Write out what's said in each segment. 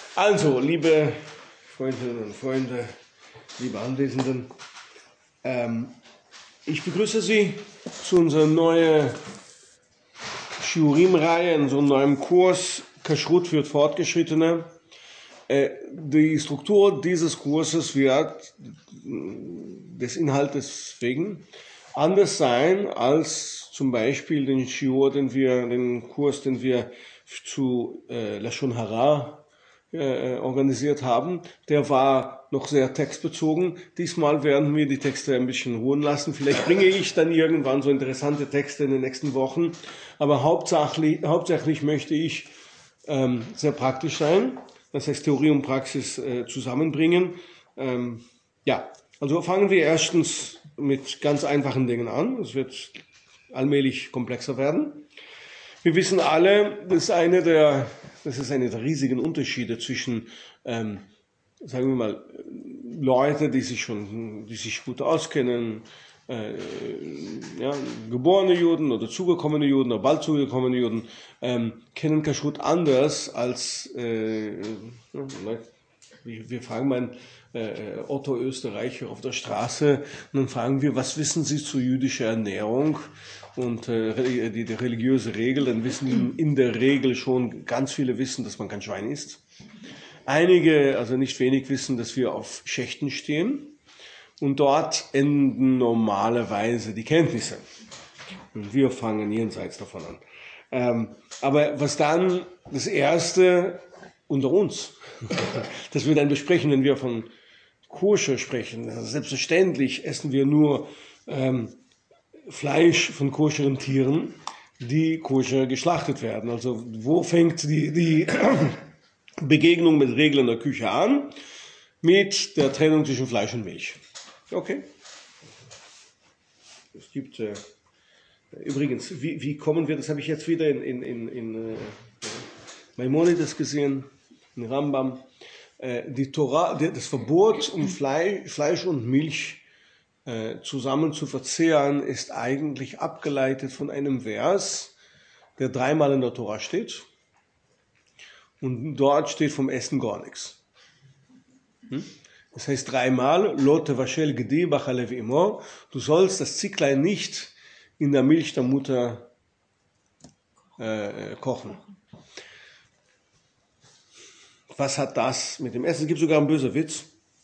Also, liebe Freundinnen und Freunde, liebe Anwesenden, ich begrüße Sie zu unserer neuen Shiurim-Reihe, in unserem neuen Kurs Kashrut für Fortgeschrittene. Die Struktur dieses Kurses wird des Inhaltes wegen anders sein als zum Beispiel den Kurs, den wir zu Lashon Hara organisiert haben. Der war noch sehr textbezogen. Diesmal werden wir die Texte ein bisschen ruhen lassen. Vielleicht bringe ich dann irgendwann so interessante Texte in den nächsten Wochen. Aber hauptsächlich möchte ich sehr praktisch sein. Das heißt, Theorie und Praxis zusammenbringen. Also fangen wir erstens mit ganz einfachen Dingen an. Es wird allmählich komplexer werden. Wir wissen alle, das ist einer der riesigen Unterschiede zwischen, sagen wir mal, Leute, die sich gut auskennen, geborene Juden oder zugekommene Juden oder bald zugekommene Juden, kennen Kashrut anders als, wir fragen mal Otto Österreicher auf der Straße und dann fragen wir, was wissen Sie zu jüdischer Ernährung und die religiöse Regel, dann wissen in der Regel schon ganz viele wissen, dass man kein Schwein isst. Einige, also nicht wenig, wissen, dass wir auf Schächten stehen und dort enden normalerweise die Kenntnisse. Und wir fangen jenseits davon an. Aber was dann das Erste unter uns, das wir dann besprechen, wenn wir von Koscher sprechen. Also selbstverständlich essen wir nur Fleisch von koscheren Tieren, die koscher geschlachtet werden. Also wo fängt die Begegnung mit Regeln der Küche an? Mit der Trennung zwischen Fleisch und Milch. Okay. Es gibt übrigens, wie kommen wir, das habe ich jetzt wieder in Maimonides gesehen, in Rambam, die Torah, das Verbot, um Fleisch und Milch zusammen zu verzehren, ist eigentlich abgeleitet von einem Vers, der dreimal in der Torah steht. Und dort steht vom Essen gar nichts. Das heißt dreimal, Lo tevashel gedi b'chalev imo, du sollst das Zicklein nicht in der Milch der Mutter kochen. Was hat das mit dem Essen? Es gibt sogar einen bösen Witz,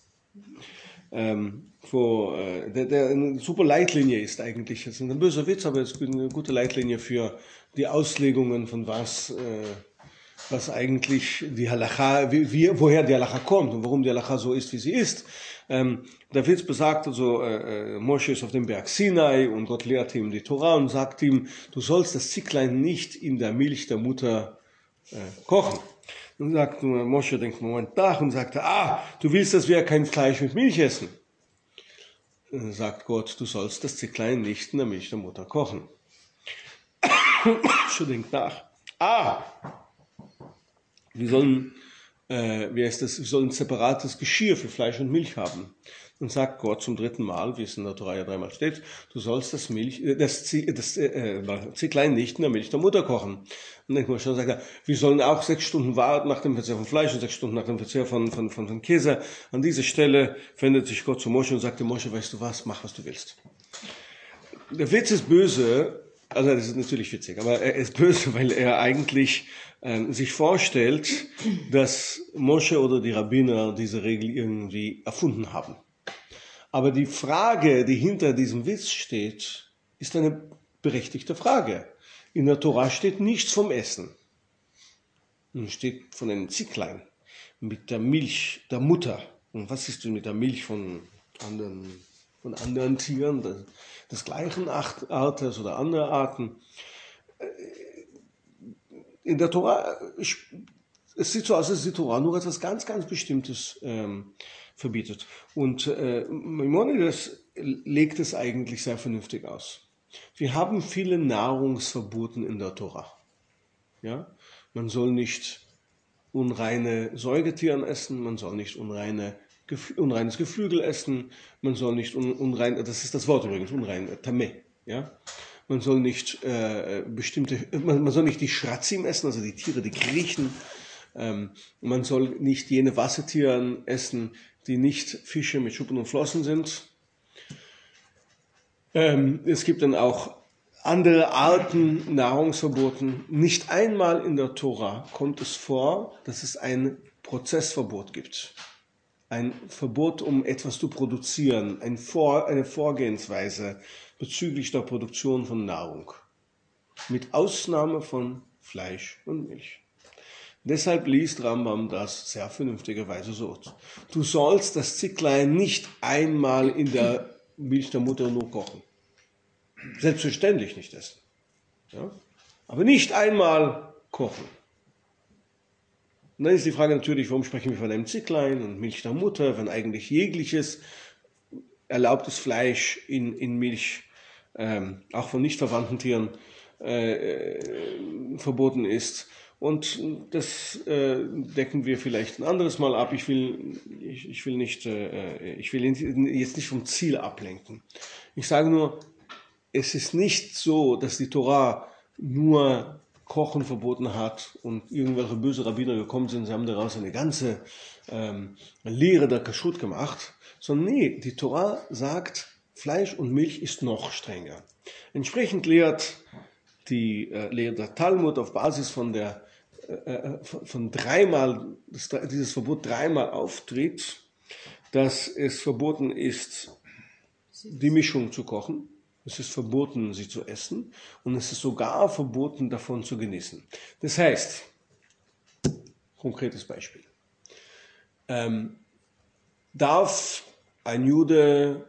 der eine super Leitlinie ist eigentlich. Es ist ein böser Witz, aber es ist eine gute Leitlinie für die Auslegungen von was eigentlich die Halacha, woher die Halacha kommt und warum die Halacha so ist, wie sie ist. Der Witz besagt also, Moshe ist auf dem Berg Sinai und Gott lehrt ihm die Torah und sagt ihm, du sollst das Zicklein nicht in der Milch der Mutter kochen. Und sagt Moshe, denkt einen Moment nach und sagt, du willst, dass wir kein Fleisch mit Milch essen. Dann sagt Gott, du sollst das Zicklein nicht in der Milch der Mutter kochen. Moshe denkt nach. Wir sollen ein separates Geschirr für Fleisch und Milch haben. Und sagt Gott zum dritten Mal, wie es in der Torah ja dreimal steht, du sollst das Zicklein nicht in der Milch der Mutter kochen. Und dann denkt man schon, sagt er, wir sollen auch 6 Stunden warten nach dem Verzehr von Fleisch und 6 Stunden nach dem Verzehr von Käse. An dieser Stelle wendet sich Gott zu Moshe und sagt, Moshe, weißt du was, mach was du willst. Der Witz ist böse, also das ist natürlich witzig, aber er ist böse, weil er eigentlich sich vorstellt, dass Moshe oder die Rabbiner diese Regel irgendwie erfunden haben. Aber die Frage, die hinter diesem Witz steht, ist eine berechtigte Frage. In der Torah steht nichts vom Essen. Es steht von einem Zicklein mit der Milch der Mutter. Und was ist denn mit der Milch von anderen Tieren, des gleichen Artes oder anderer Arten? In der Torah, es sieht so aus, als die Torah nur etwas ganz, ganz Bestimmtes verbietet. Und Maimonides legt es eigentlich sehr vernünftig aus. Wir haben viele Nahrungsverboten in der Torah. Ja? Man soll nicht unreine Säugetiere essen, man soll nicht unreines Geflügel essen, man soll nicht unrein, das ist das Wort übrigens, unrein, Tameh. Ja? Man soll nicht man soll nicht die Schratzim essen, also die Tiere, die Griechen, Man soll nicht jene Wassertiere essen, die nicht Fische mit Schuppen und Flossen sind. Es gibt dann auch andere Arten Nahrungsverboten. Nicht einmal in der Tora kommt es vor, dass es ein Prozessverbot gibt. Ein Verbot, um etwas zu produzieren, eine Vorgehensweise bezüglich der Produktion von Nahrung. Mit Ausnahme von Fleisch und Milch. Deshalb liest Rambam das sehr vernünftigerweise so. Du sollst das Zicklein nicht einmal in der Milch der Mutter nur kochen. Selbstverständlich nicht essen. Ja? Aber nicht einmal kochen. Und dann ist die Frage natürlich, warum sprechen wir von einem Zicklein und Milch der Mutter, wenn eigentlich jegliches erlaubtes Fleisch in Milch, auch von nicht verwandten Tieren, verboten ist. Und das decken wir vielleicht ein anderes Mal ab. Ich will jetzt nicht vom Ziel ablenken. Ich sage nur, es ist nicht so, dass die Torah nur Kochen verboten hat und irgendwelche böse Rabbiner gekommen sind, sie haben daraus eine ganze Lehre der Kashrut gemacht, sondern nee, die Torah sagt, Fleisch und Milch ist noch strenger. Entsprechend lehrt der Talmud auf Basis von dreimal, dieses Verbot dreimal auftritt, dass es verboten ist, die Mischung zu kochen. Es ist verboten, sie zu essen, und es ist sogar verboten, davon zu genießen. Das heißt, konkretes Beispiel, darf ein Jude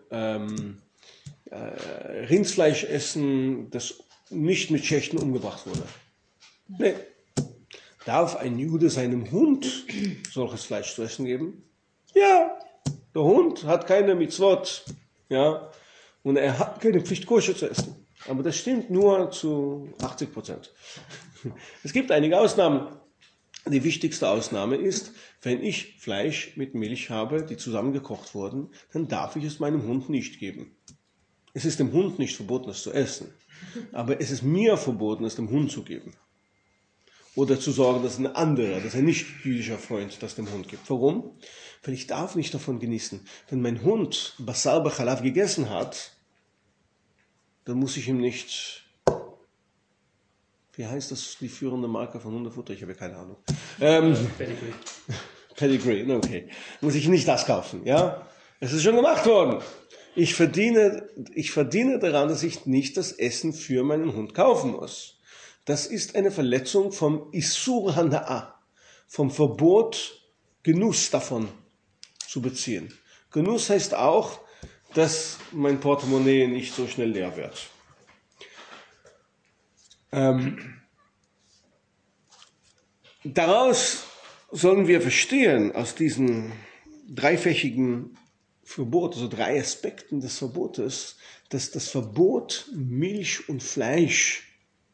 Rindsfleisch essen, das nicht mit Schächten umgebracht wurde? Nee. Darf ein Jude seinem Hund solches Fleisch zu essen geben? Ja. Der Hund hat keine Mitzvot, ja, und er hat keine Pflicht, Koscher zu essen. Aber das stimmt nur zu 80%. Es gibt einige Ausnahmen. Die wichtigste Ausnahme ist, wenn ich Fleisch mit Milch habe, die zusammengekocht wurden, dann darf ich es meinem Hund nicht geben. Es ist dem Hund nicht verboten, es zu essen. Aber es ist mir verboten, es dem Hund zu geben. Oder zu sorgen, dass ein nicht-jüdischer Freund das dem Hund gibt. Warum? Weil ich darf nicht davon genießen. Wenn mein Hund Basar B'Chalav gegessen hat, dann muss ich ihm nicht, wie heißt das, die führende Marke von Hundefutter? Ich habe keine Ahnung. Pedigree. Pedigree, okay. Muss ich nicht das kaufen, ja? Es ist schon gemacht worden. Ich verdiene daran, dass ich nicht das Essen für meinen Hund kaufen muss. Das ist eine Verletzung vom Issur Hana'a, vom Verbot, Genuss davon zu beziehen. Genuss heißt auch, dass mein Portemonnaie nicht so schnell leer wird. Daraus sollen wir verstehen, aus diesen dreifächigen Verbot, also 3 Aspekten des Verbotes, dass das Verbot, Milch und Fleisch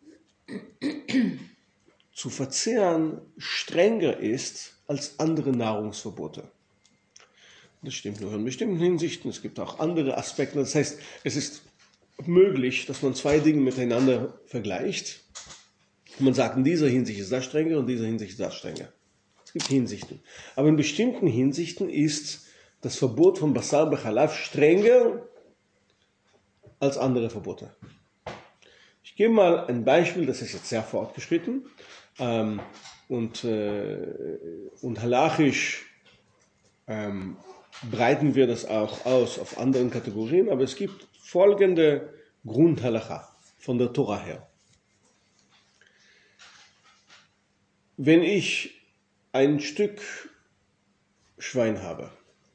zu verzehren strenger ist als andere Nahrungsverbote. Das stimmt nur in bestimmten Hinsichten. Es gibt auch andere Aspekte. Das heißt, es ist möglich, dass man 2 Dinge miteinander vergleicht. Man sagt, in dieser Hinsicht ist das strenger und in dieser Hinsicht ist das strenger. Es gibt Hinsichten. Aber in bestimmten Hinsichten ist das Verbot von Basar B'Chalav strenger als andere Verbote. Ich gebe mal ein Beispiel, das ist jetzt sehr fortgeschritten und halachisch breiten wir das auch aus auf anderen Kategorien, aber es gibt folgende Grundhalacha von der Tora her. Wenn ich ein Stück Schwein habe,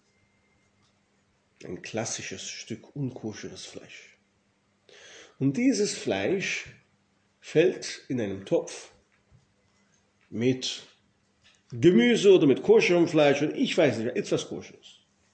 ein klassisches Stück unkoscheres Fleisch, und dieses Fleisch fällt in einem Topf mit Gemüse oder mit koscherem Fleisch und ich weiß nicht, etwas Koscheres,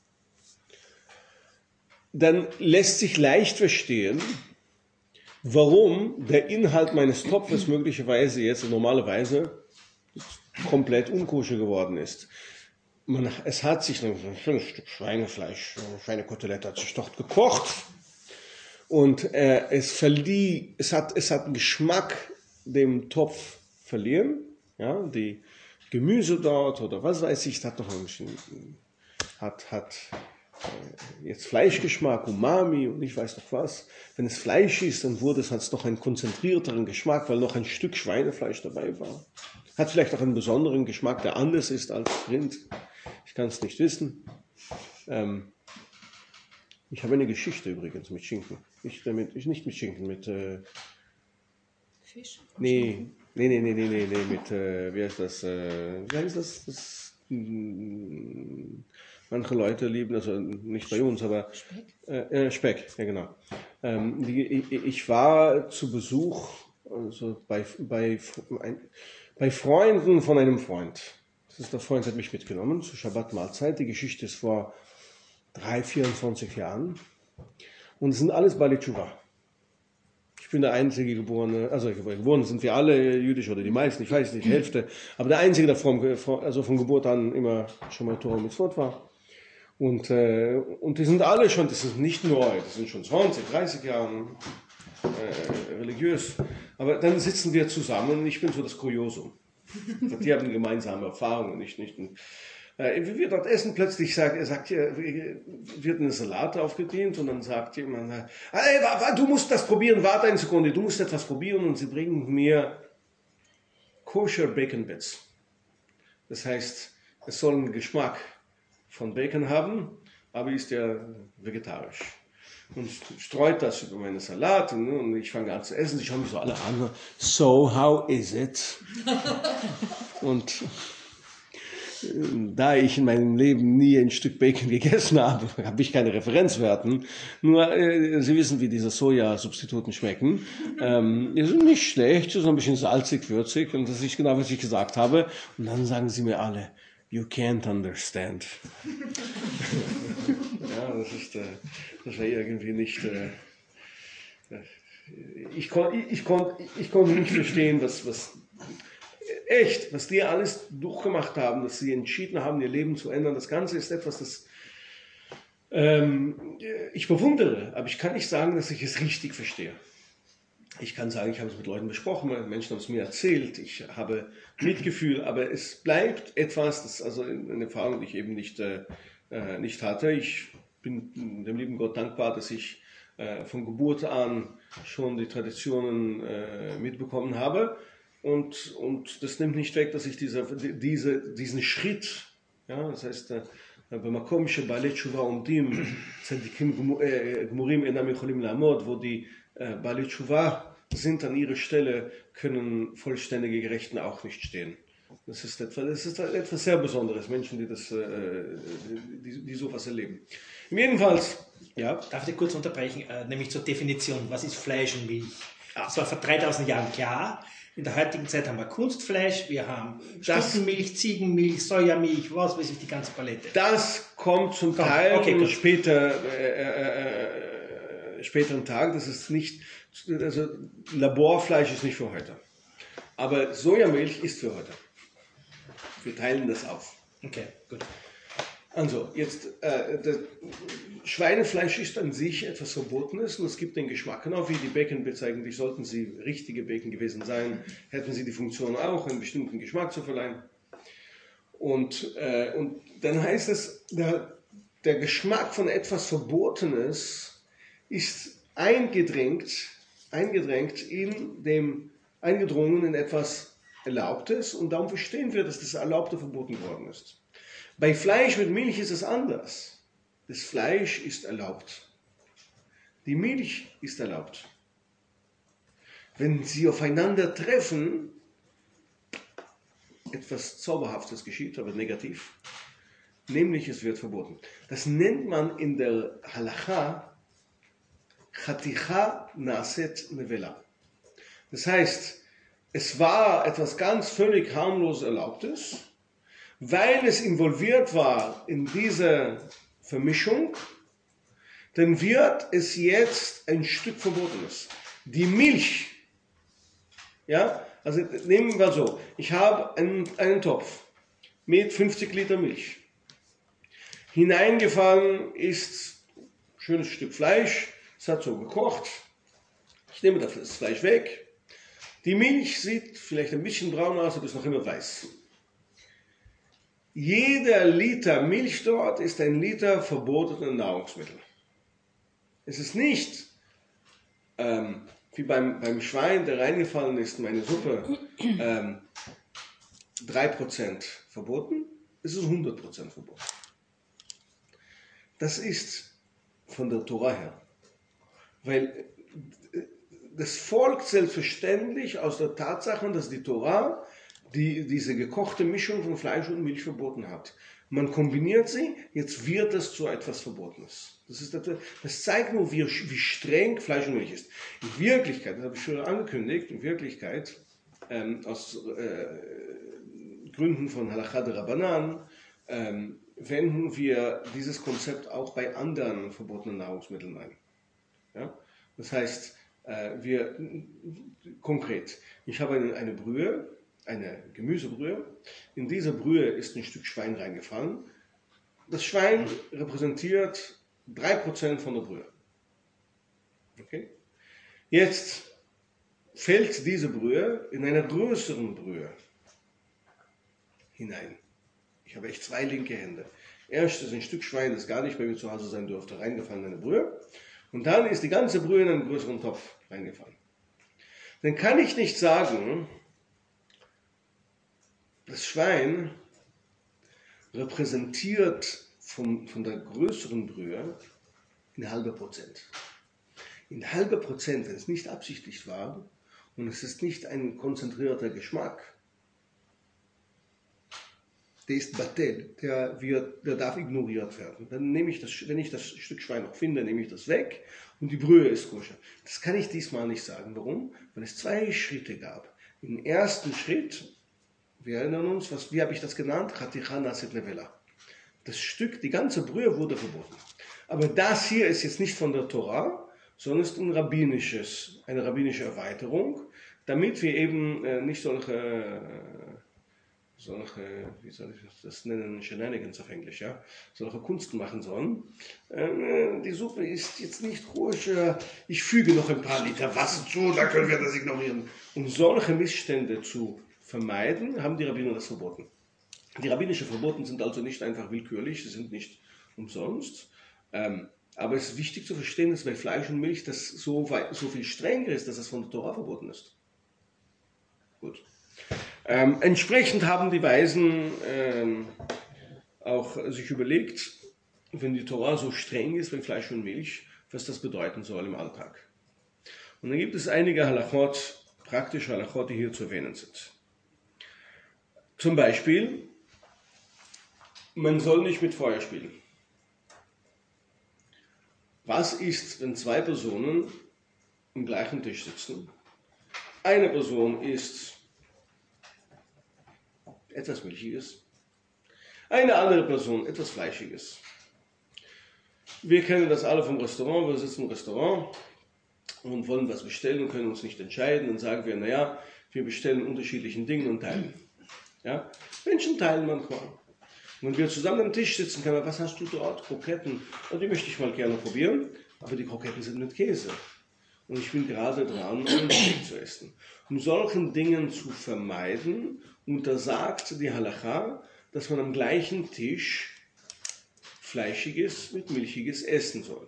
dann lässt sich leicht verstehen, warum der Inhalt meines Topfes möglicherweise jetzt normalerweise komplett unkoscher geworden ist. Es hat sich ein Stück Schweinefleisch, Schweinekotelett hat sich dort gekocht und es hat einen Geschmack dem Topf verlieren. Ja, die Gemüse dort oder was weiß ich, hat noch ein bisschen, hat jetzt Fleischgeschmack, Umami und ich weiß noch was. Wenn es Fleisch ist, dann hat es noch einen konzentrierteren Geschmack, weil noch ein Stück Schweinefleisch dabei war. Hat vielleicht auch einen besonderen Geschmack, der anders ist als Rind. Ich kann es nicht wissen. Ich habe eine Geschichte übrigens mit Schinken. Nicht mit Schinken, mit Fisch? Nee, mit, wie heißt das? Wie heißt das? Manche Leute lieben, also nicht bei uns, aber Speck, ja genau. Ich war zu Besuch also bei Freunden von einem Freund. Der Freund hat mich mitgenommen zur Schabbat-Mahlzeit. Die Geschichte ist vor 24 Jahren. Und es sind alles Baalei Tshuva. Ich bin der einzige Geborene, also geboren sind wir alle jüdisch oder die meisten, ich weiß nicht, die Hälfte, aber der einzige, der von Geburt an immer schon mal Torah Mitzvot war. Und die sind alle schon, das ist nicht neu, das sind schon 20, 30 Jahre religiös. Aber dann sitzen wir zusammen und ich bin so das Kuriosum. Die haben gemeinsame Erfahrungen, nicht. Wie wir dort essen, plötzlich wird eine Salat aufgedient und dann sagt jemand, hey, du musst das probieren, warte eine Sekunde, du musst etwas probieren und sie bringen mir Kosher Bacon Bits. Das heißt, es soll einen Geschmack von Bacon haben, aber ist ja vegetarisch. Und streut das über meine Salat und ich fange an zu essen, sie schauen mich so alle an, so how is it? Und da ich in meinem Leben nie ein Stück Bacon gegessen habe, habe ich keine Referenzwerten. Nur, Sie wissen, wie diese Sojasubstituten schmecken. Die sind nicht schlecht, so ein bisschen salzig, würzig. Und das ist genau, was ich gesagt habe. Und dann sagen sie mir alle, you can't understand. Ja, das war irgendwie nicht... Ich konnte nicht verstehen, was die alles durchgemacht haben, dass sie entschieden haben, ihr Leben zu ändern. Das Ganze ist etwas, das ich bewundere, aber ich kann nicht sagen, dass ich es richtig verstehe. Ich kann sagen, ich habe es mit Leuten besprochen, Menschen haben es mir erzählt, ich habe Mitgefühl, aber es bleibt etwas, also eine Erfahrung, die ich eben nicht hatte. Ich bin dem lieben Gott dankbar, dass ich von Geburt an schon die Traditionen mitbekommen habe. Und das nimmt nicht weg, dass ich diesen Schritt, ja, das heißt, במקום שבעלי תשובה עומדים, צדיקים גמורים אינם יכולים לעמוד, wo die בעלי תשובה sind an ihrer Stelle, können vollständige Gerechten auch nicht stehen. Das ist etwas sehr Besonderes, Menschen, die sowas erleben. Jedenfalls, ja. Darf ich kurz unterbrechen, nämlich zur Definition, was ist Fleisch und Milch? Das war vor 3000 Jahren klar. In der heutigen Zeit haben wir Kunstfleisch, wir haben Stutzenmilch, Ziegenmilch, Sojamilch, was weiß ich, die ganze Palette. Das kommt zum Teil späteren Tag. Das ist nicht, also Laborfleisch ist nicht für heute. Aber Sojamilch ist für heute. Wir teilen das auf. Okay, gut. Also, jetzt, das Schweinefleisch ist an sich etwas Verbotenes und es gibt den Geschmack. Genau wie die Bacon Bits eigentlich, sollten sie richtige Bacon gewesen sein, hätten sie die Funktion auch, einen bestimmten Geschmack zu verleihen. Und dann heißt es, der Geschmack von etwas Verbotenes ist eingedrungen in etwas Erlaubtes und darum verstehen wir, dass das Erlaubte verboten worden ist. Bei Fleisch mit Milch ist es anders. Das Fleisch ist erlaubt. Die Milch ist erlaubt. Wenn sie aufeinander treffen, etwas Zauberhaftes geschieht, aber negativ, nämlich es wird verboten. Das nennt man in der Halacha Chaticha Naset Nevela. Das heißt, es war etwas ganz völlig harmlos Erlaubtes, weil es involviert war in diese Vermischung, dann wird es jetzt ein Stück Verbotenes. Die Milch, ja, also nehmen wir so, ich habe einen Topf mit 50 Liter Milch. Hineingefallen ist ein schönes Stück Fleisch, es hat so gekocht, ich nehme das Fleisch weg. Die Milch sieht vielleicht ein bisschen braun aus, aber ist noch immer weiß. Jeder Liter Milch dort ist ein Liter verbotener Nahrungsmittel. Es ist nicht wie beim Schwein, der reingefallen ist in meine Suppe, 3% verboten, es ist 100% verboten. Das ist von der Tora her. Weil das folgt selbstverständlich aus der Tatsache, dass die Tora diese gekochte Mischung von Fleisch und Milch verboten hat. Man kombiniert sie, jetzt wird es zu etwas Verbotenes. Das zeigt nur, wie streng Fleisch und Milch ist. In Wirklichkeit, das habe ich schon angekündigt, in Wirklichkeit, aus Gründen von Halacha de Rabbanan, wenden wir dieses Konzept auch bei anderen verbotenen Nahrungsmitteln ein. Ja? Das heißt, konkret, ich habe eine Brühe, eine Gemüsebrühe. In diese Brühe ist ein Stück Schwein reingefallen. Das Schwein repräsentiert 3% von der Brühe. Okay? Jetzt fällt diese Brühe in einer größeren Brühe hinein. Ich habe echt 2 linke Hände. Erst ist ein Stück Schwein, das gar nicht bei mir zu Hause sein durfte, reingefallen in eine Brühe. Und dann ist die ganze Brühe in einen größeren Topf reingefallen. Dann kann ich nicht sagen, das Schwein repräsentiert von der größeren Brühe in halber Prozent. In halber Prozent, wenn es nicht absichtlich war und es ist nicht ein konzentrierter Geschmack, der ist batel, der darf ignoriert werden. Dann nehme ich wenn ich das Stück Schwein noch finde, nehme ich das weg und die Brühe ist koscher. Das kann ich diesmal nicht sagen. Warum? Weil es 2 Schritte gab. Im ersten Schritt, wir erinnern uns, wie habe ich das genannt? Das Stück, die ganze Brühe wurde verboten. Aber das hier ist jetzt nicht von der Tora, sondern ist eine rabbinische Erweiterung, damit wir eben nicht solche, wie soll ich das nennen, Shenanigans auf Englisch, ja, solche Kunsten machen sollen. Die Suppe ist jetzt nicht koscher, ich füge noch ein paar Liter Wasser zu, da können wir das ignorieren. Um solche Missstände zu vermeiden, haben die Rabbiner das verboten. Die rabbinischen Verboten sind also nicht einfach willkürlich, sie sind nicht umsonst. Aber es ist wichtig zu verstehen, dass bei Fleisch und Milch das so viel strenger ist, dass es von der Tora verboten ist. Gut. Entsprechend haben die Weisen auch sich überlegt, wenn die Tora so streng ist bei Fleisch und Milch, was das bedeuten soll im Alltag. Und dann gibt es einige Halachot, praktische Halachot, die hier zu erwähnen sind. Zum Beispiel, man soll nicht mit Feuer spielen. Was ist, wenn 2 Personen am gleichen Tisch sitzen? Eine Person isst etwas Milchiges, eine andere Person etwas Fleischiges. Wir kennen das alle vom Restaurant, wir sitzen im Restaurant und wollen was bestellen und können uns nicht entscheiden. Dann sagen wir, naja, wir bestellen unterschiedlichen Dingen und teilen. Ja? Menschen teilen manchmal. Wenn wir zusammen am Tisch sitzen, können wir, was hast du dort? Kroketten. Und die möchte ich mal gerne probieren, aber die Kroketten sind mit Käse. Und ich bin gerade dran, einen Steak zu essen. Um solchen Dingen zu vermeiden, untersagt die Halacha, dass man am gleichen Tisch Fleischiges mit Milchiges essen soll.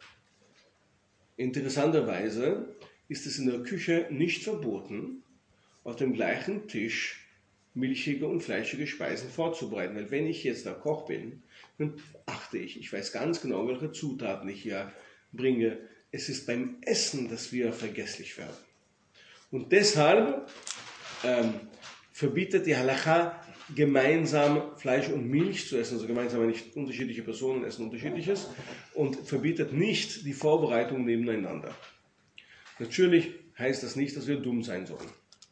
Interessanterweise ist es in der Küche nicht verboten, auf dem gleichen Tisch milchige und fleischige Speisen vorzubereiten. Weil wenn ich jetzt der Koch bin, dann achte ich weiß ganz genau, welche Zutaten ich hier bringe. Es ist beim Essen, dass wir vergesslich werden. Und deshalb verbietet die Halacha, gemeinsam Fleisch und Milch zu essen, also gemeinsam nicht unterschiedliche Personen essen unterschiedliches, und verbietet nicht die Vorbereitung nebeneinander. Natürlich heißt das nicht, dass wir dumm sein sollen.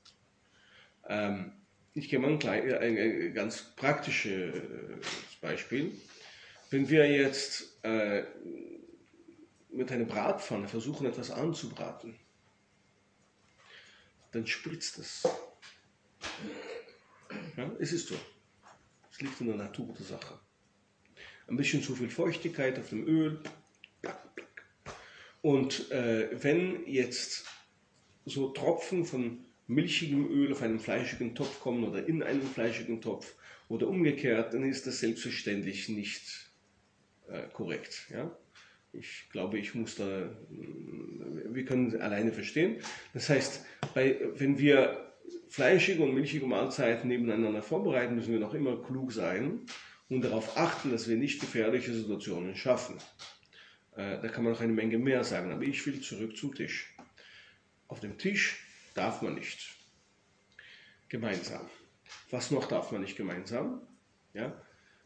Ich gebe mal ein ganz praktisches Beispiel. Wenn wir jetzt mit einer Bratpfanne versuchen, etwas anzubraten, dann spritzt es. Ja, es ist so. Es liegt in der Natur der Sache. Ein bisschen zu viel Feuchtigkeit auf dem Öl. Und wenn jetzt so Tropfen von milchigem Öl auf einen fleischigen Topf kommen oder in einen fleischigen Topf oder umgekehrt, dann ist das selbstverständlich nicht korrekt. Ja? Ich glaube, wir können es alleine verstehen. Das heißt, wenn wir fleischige und milchige Mahlzeiten nebeneinander vorbereiten, müssen wir noch immer klug sein und darauf achten, dass wir nicht gefährliche Situationen schaffen. Da kann man noch eine Menge mehr sagen, aber ich will zurück zum Tisch. Auf dem Tisch darf man nicht gemeinsam. Was noch darf man nicht gemeinsam? Ja?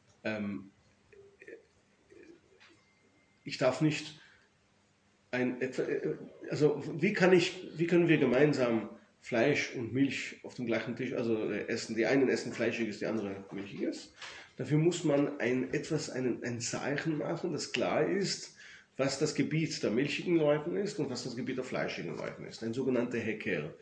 Ich darf nicht wie können wir gemeinsam Fleisch und Milch auf dem gleichen Tisch, essen? Die einen essen Fleischiges, die anderen Milchiges. Dafür muss man ein Zeichen machen, das klar ist, was das Gebiet der milchigen Leuten ist und was das Gebiet der fleischigen Leuten ist. Ein sogenannter Heker.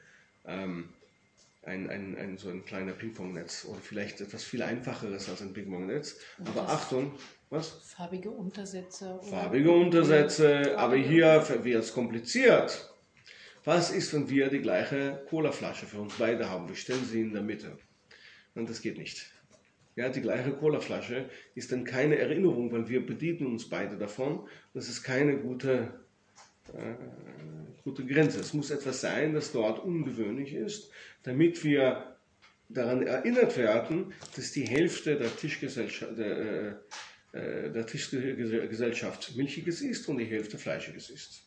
So ein kleiner Ping-Pong-Netz oder vielleicht etwas viel einfacheres als ein Ping-Pong-Netz. Aber Achtung, was? Farbige Untersätze. Farbige Untersätze, aber hier wird es kompliziert. Was ist, wenn wir die gleiche Colaflasche für uns beide haben? Wir stellen sie in der Mitte. Und das geht nicht. Ja, die gleiche Colaflasche ist dann keine Erinnerung, weil wir bedienen uns beide davon. Das ist keine gute Grenze. Es muss etwas sein, das dort ungewöhnlich ist, damit wir daran erinnert werden, dass die Hälfte der Tischgesellschaft Milchiges ist und die Hälfte Fleischiges ist.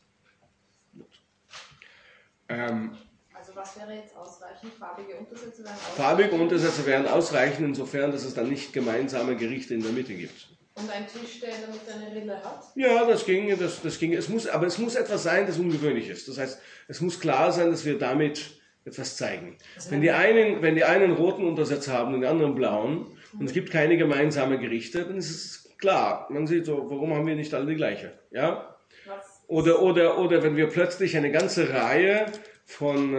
Also was wäre jetzt ausreichend? Farbige Untersätze wären ausreichend? Farbige Untersätze wären ausreichend, insofern, dass es dann nicht gemeinsame Gerichte in der Mitte gibt. Und ein Tisch, der damit eine Rille hat? Ja, das ging. Aber es muss etwas sein, das ungewöhnlich ist. Das heißt, es muss klar sein, dass wir damit etwas zeigen. Wenn die einen roten Untersatz haben und die anderen blauen und es gibt keine gemeinsamen Gerichte, dann ist es klar. Man sieht so, warum haben wir nicht alle die gleiche? Ja? Oder wenn wir plötzlich eine ganze Reihe von,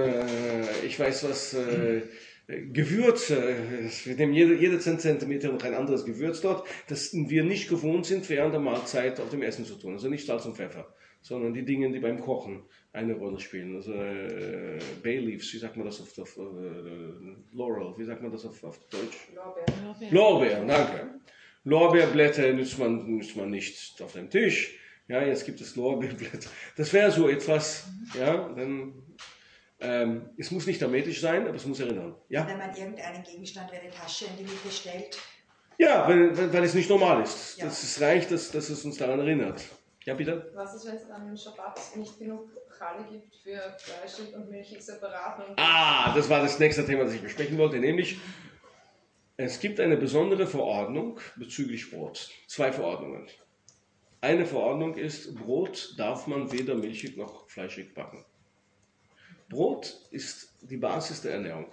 Gewürze, wir nehmen jede 10 Zentimeter noch ein anderes Gewürz dort, das wir nicht gewohnt sind, während der Mahlzeit auf dem Essen zu tun. Also nicht Salz und Pfeffer, sondern die Dinge, die beim Kochen eine Rolle spielen. Also Bay Leaves, wie sagt man das auf Laurel, wie sagt man das auf Deutsch? Lorbeer, danke. Lorbeerblätter nützt man nicht auf dem Tisch. Ja, jetzt gibt es Lorbeerblätter. Das wäre so etwas, ja, dann... es muss nicht hermetisch sein, aber es muss erinnern. Ja? Wenn man irgendeinen Gegenstand wie eine Tasche in die Mitte stellt. Ja, weil es nicht normal ist. Ja. Es reicht, dass es uns daran erinnert. Ja, bitte? Was ist, wenn es am Schabbat nicht genug Chale gibt für fleischig und milchig separat? Das war das nächste Thema, das ich besprechen wollte, nämlich es gibt eine besondere Verordnung bezüglich Brot. 2 Verordnungen. Eine Verordnung ist, Brot darf man weder milchig noch fleischig backen. Brot ist die Basis der Ernährung.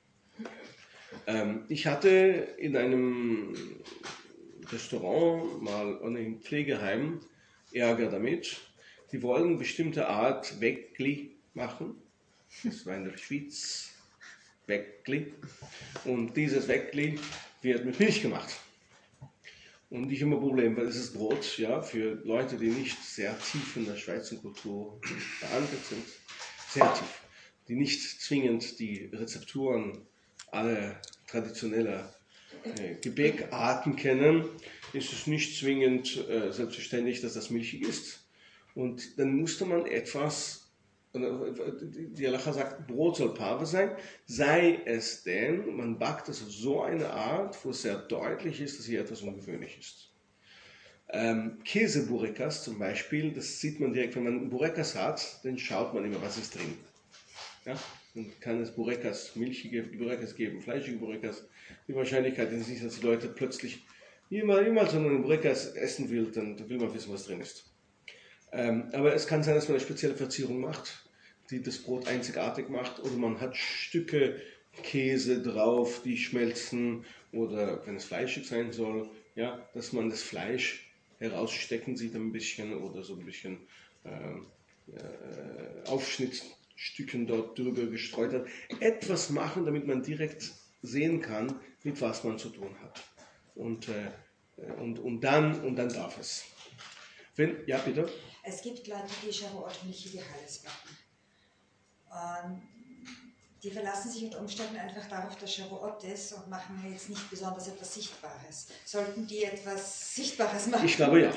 Ich hatte in einem Restaurant mal und im Pflegeheim Ärger damit. Die wollen bestimmte Art Weckli machen. Das war in der Schweiz. Weckli. Und dieses Weckli wird mit Milch gemacht. Und ich habe ein Problem, weil es ist Brot, ja, für Leute, die nicht sehr tief in der Schweizer Kultur verankert sind. Sehr tief. Die nicht zwingend die Rezepturen aller traditioneller Gebäckarten kennen, ist es nicht zwingend selbstverständlich, dass das milchig ist. Und dann musste man die Halacha sagt, Brot soll Parve sein, sei es denn, man backt es auf so eine Art, wo es sehr deutlich ist, dass hier etwas ungewöhnlich ist. Käseburekas zum Beispiel, das sieht man direkt, wenn man Burekas hat, dann schaut man immer, was ist drin. Ja, dann kann es milchige Burekas geben, fleischige Burekas. Die Wahrscheinlichkeit ist nicht, dass die Leute plötzlich jemals so einen Burekas essen will, dann will man wissen, was drin ist. Aber es kann sein, dass man eine spezielle Verzierung macht, die das Brot einzigartig macht, oder man hat Stücke Käse drauf, die schmelzen, oder wenn es fleischig sein soll, ja, dass man das Fleisch herausstecken sieht ein bisschen, oder so ein bisschen Aufschnittstücken dort drüber gestreut hat. Etwas machen, damit man direkt sehen kann, mit was man zu tun hat. Und dann darf es. Ja, bitte? Es gibt Leute, die schon ordentliche Halles backen. Die verlassen sich unter Umständen einfach darauf, dass Shavuot ist und machen jetzt nicht besonders etwas Sichtbares. Sollten die etwas Sichtbares machen? Ich glaube ja.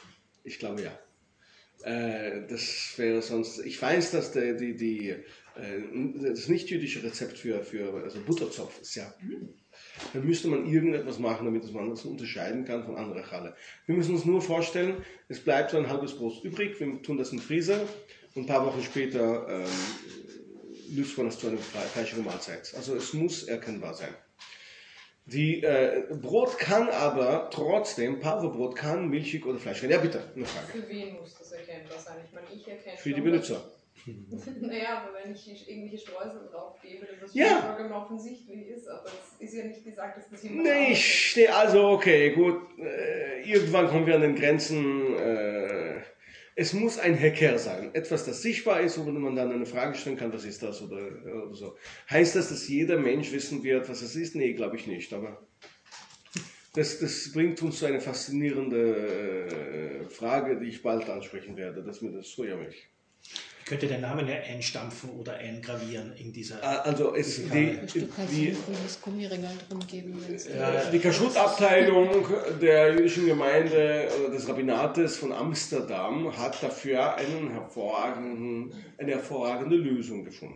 Das wäre sonst. Ich weiß, dass das nicht-jüdische Rezept für also Butterzopf ist ja. Da müsste man irgendetwas machen, damit man das unterscheiden kann von anderen Challe. Wir müssen uns nur vorstellen, es bleibt so ein halbes Brot übrig, wir tun das in den Freezer und ein paar Wochen später nützt man das zu einer fleischigen Mahlzeit. Also es muss erkennbar sein. Die Brot kann aber trotzdem, Parvebrot kann milchig oder fleischig sein. Ja bitte, eine Frage. Für wen muss das erkennbar sein? Ich meine, ich erkenne Für die schon, Benutzer. Naja, aber wenn ich irgendwelche Streusel drauf gebe, dann das Ja. vollkommen offensichtlich ist, aber es ist ja nicht gesagt, dass das immer Nee, ich stehe, also okay, gut, irgendwann kommen wir an den Grenzen, es muss ein Hacker sein, etwas, das sichtbar ist, wo man dann eine Frage stellen kann, was ist das oder so. Heißt das, dass jeder Mensch wissen wird, was es ist? Nee, glaube ich nicht, aber das bringt uns zu einer faszinierende Frage, die ich bald ansprechen werde, das mit der Sojamilch. Ich könnte den Namen ja einstampfen oder eingravieren in dieser. Also du kannst ein grünes Gummiringel drum geben. Die Kashrut-Abteilung der jüdischen Gemeinde oder des Rabbinates von Amsterdam hat dafür eine hervorragende Lösung gefunden.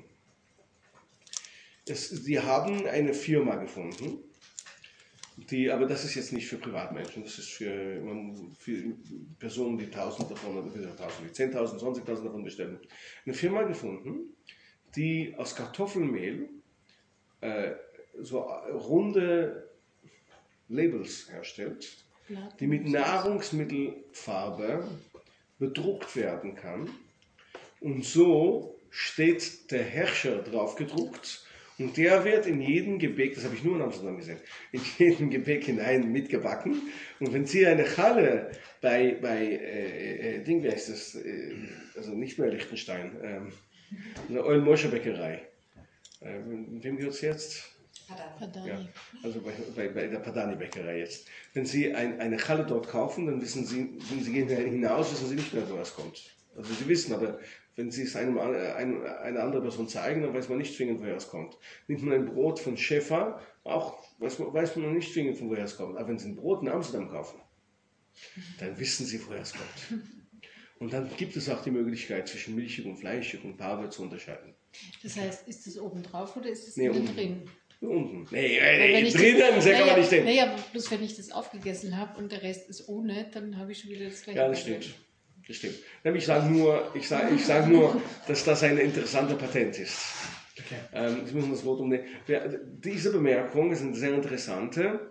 Sie haben eine Firma gefunden, aber das ist jetzt nicht für Privatmenschen, das ist für Personen, die 1000 davon, oder 10.000, 20.000 davon bestellen. Eine Firma gefunden, die aus Kartoffelmehl so runde Labels herstellt, die mit Nahrungsmittelfarbe bedruckt werden kann. Und so steht der Herrscher drauf gedruckt. Und der wird in jedem Gebäck, das habe ich nur in Amsterdam gesehen, in jedem Gebäck hinein mitgebacken. Und wenn Sie eine Challe bei wie heißt das, also nicht mehr Liechtenstein, eine Oil-Moshe-Bäckerei. Wem gehört es jetzt? Padani. Ja, also bei der Padani-Bäckerei jetzt. Wenn Sie eine Challe dort kaufen, dann wissen Sie, wenn Sie gehen hinaus, wissen Sie nicht mehr, woher es kommt. Also Sie wissen, aber wenn Sie es eine andere Person zeigen, dann weiß man nicht zwingend, woher es kommt. Nimmt man ein Brot von Schäfer, auch weiß man noch nicht zwingend, von woher es kommt. Aber wenn Sie ein Brot in Amsterdam kaufen, dann wissen Sie, woher es kommt. Und dann gibt es auch die Möglichkeit, zwischen milchig und fleischig und Parve zu unterscheiden. Das heißt, ist das oben drauf oder ist das Nee, innen unten. drin? Unten. Nee, Drinnen, sehr kann man nicht denken. Naja, bloß wenn ich das aufgegessen habe und der Rest ist ohne, dann habe ich schon wieder das gleiche. Ja, das stimmt. Das stimmt. Ich sage nur, dass das ein interessanter Patent ist. Okay. Sie müssen das Wort umnehmen. Diese Bemerkung ist eine sehr interessante,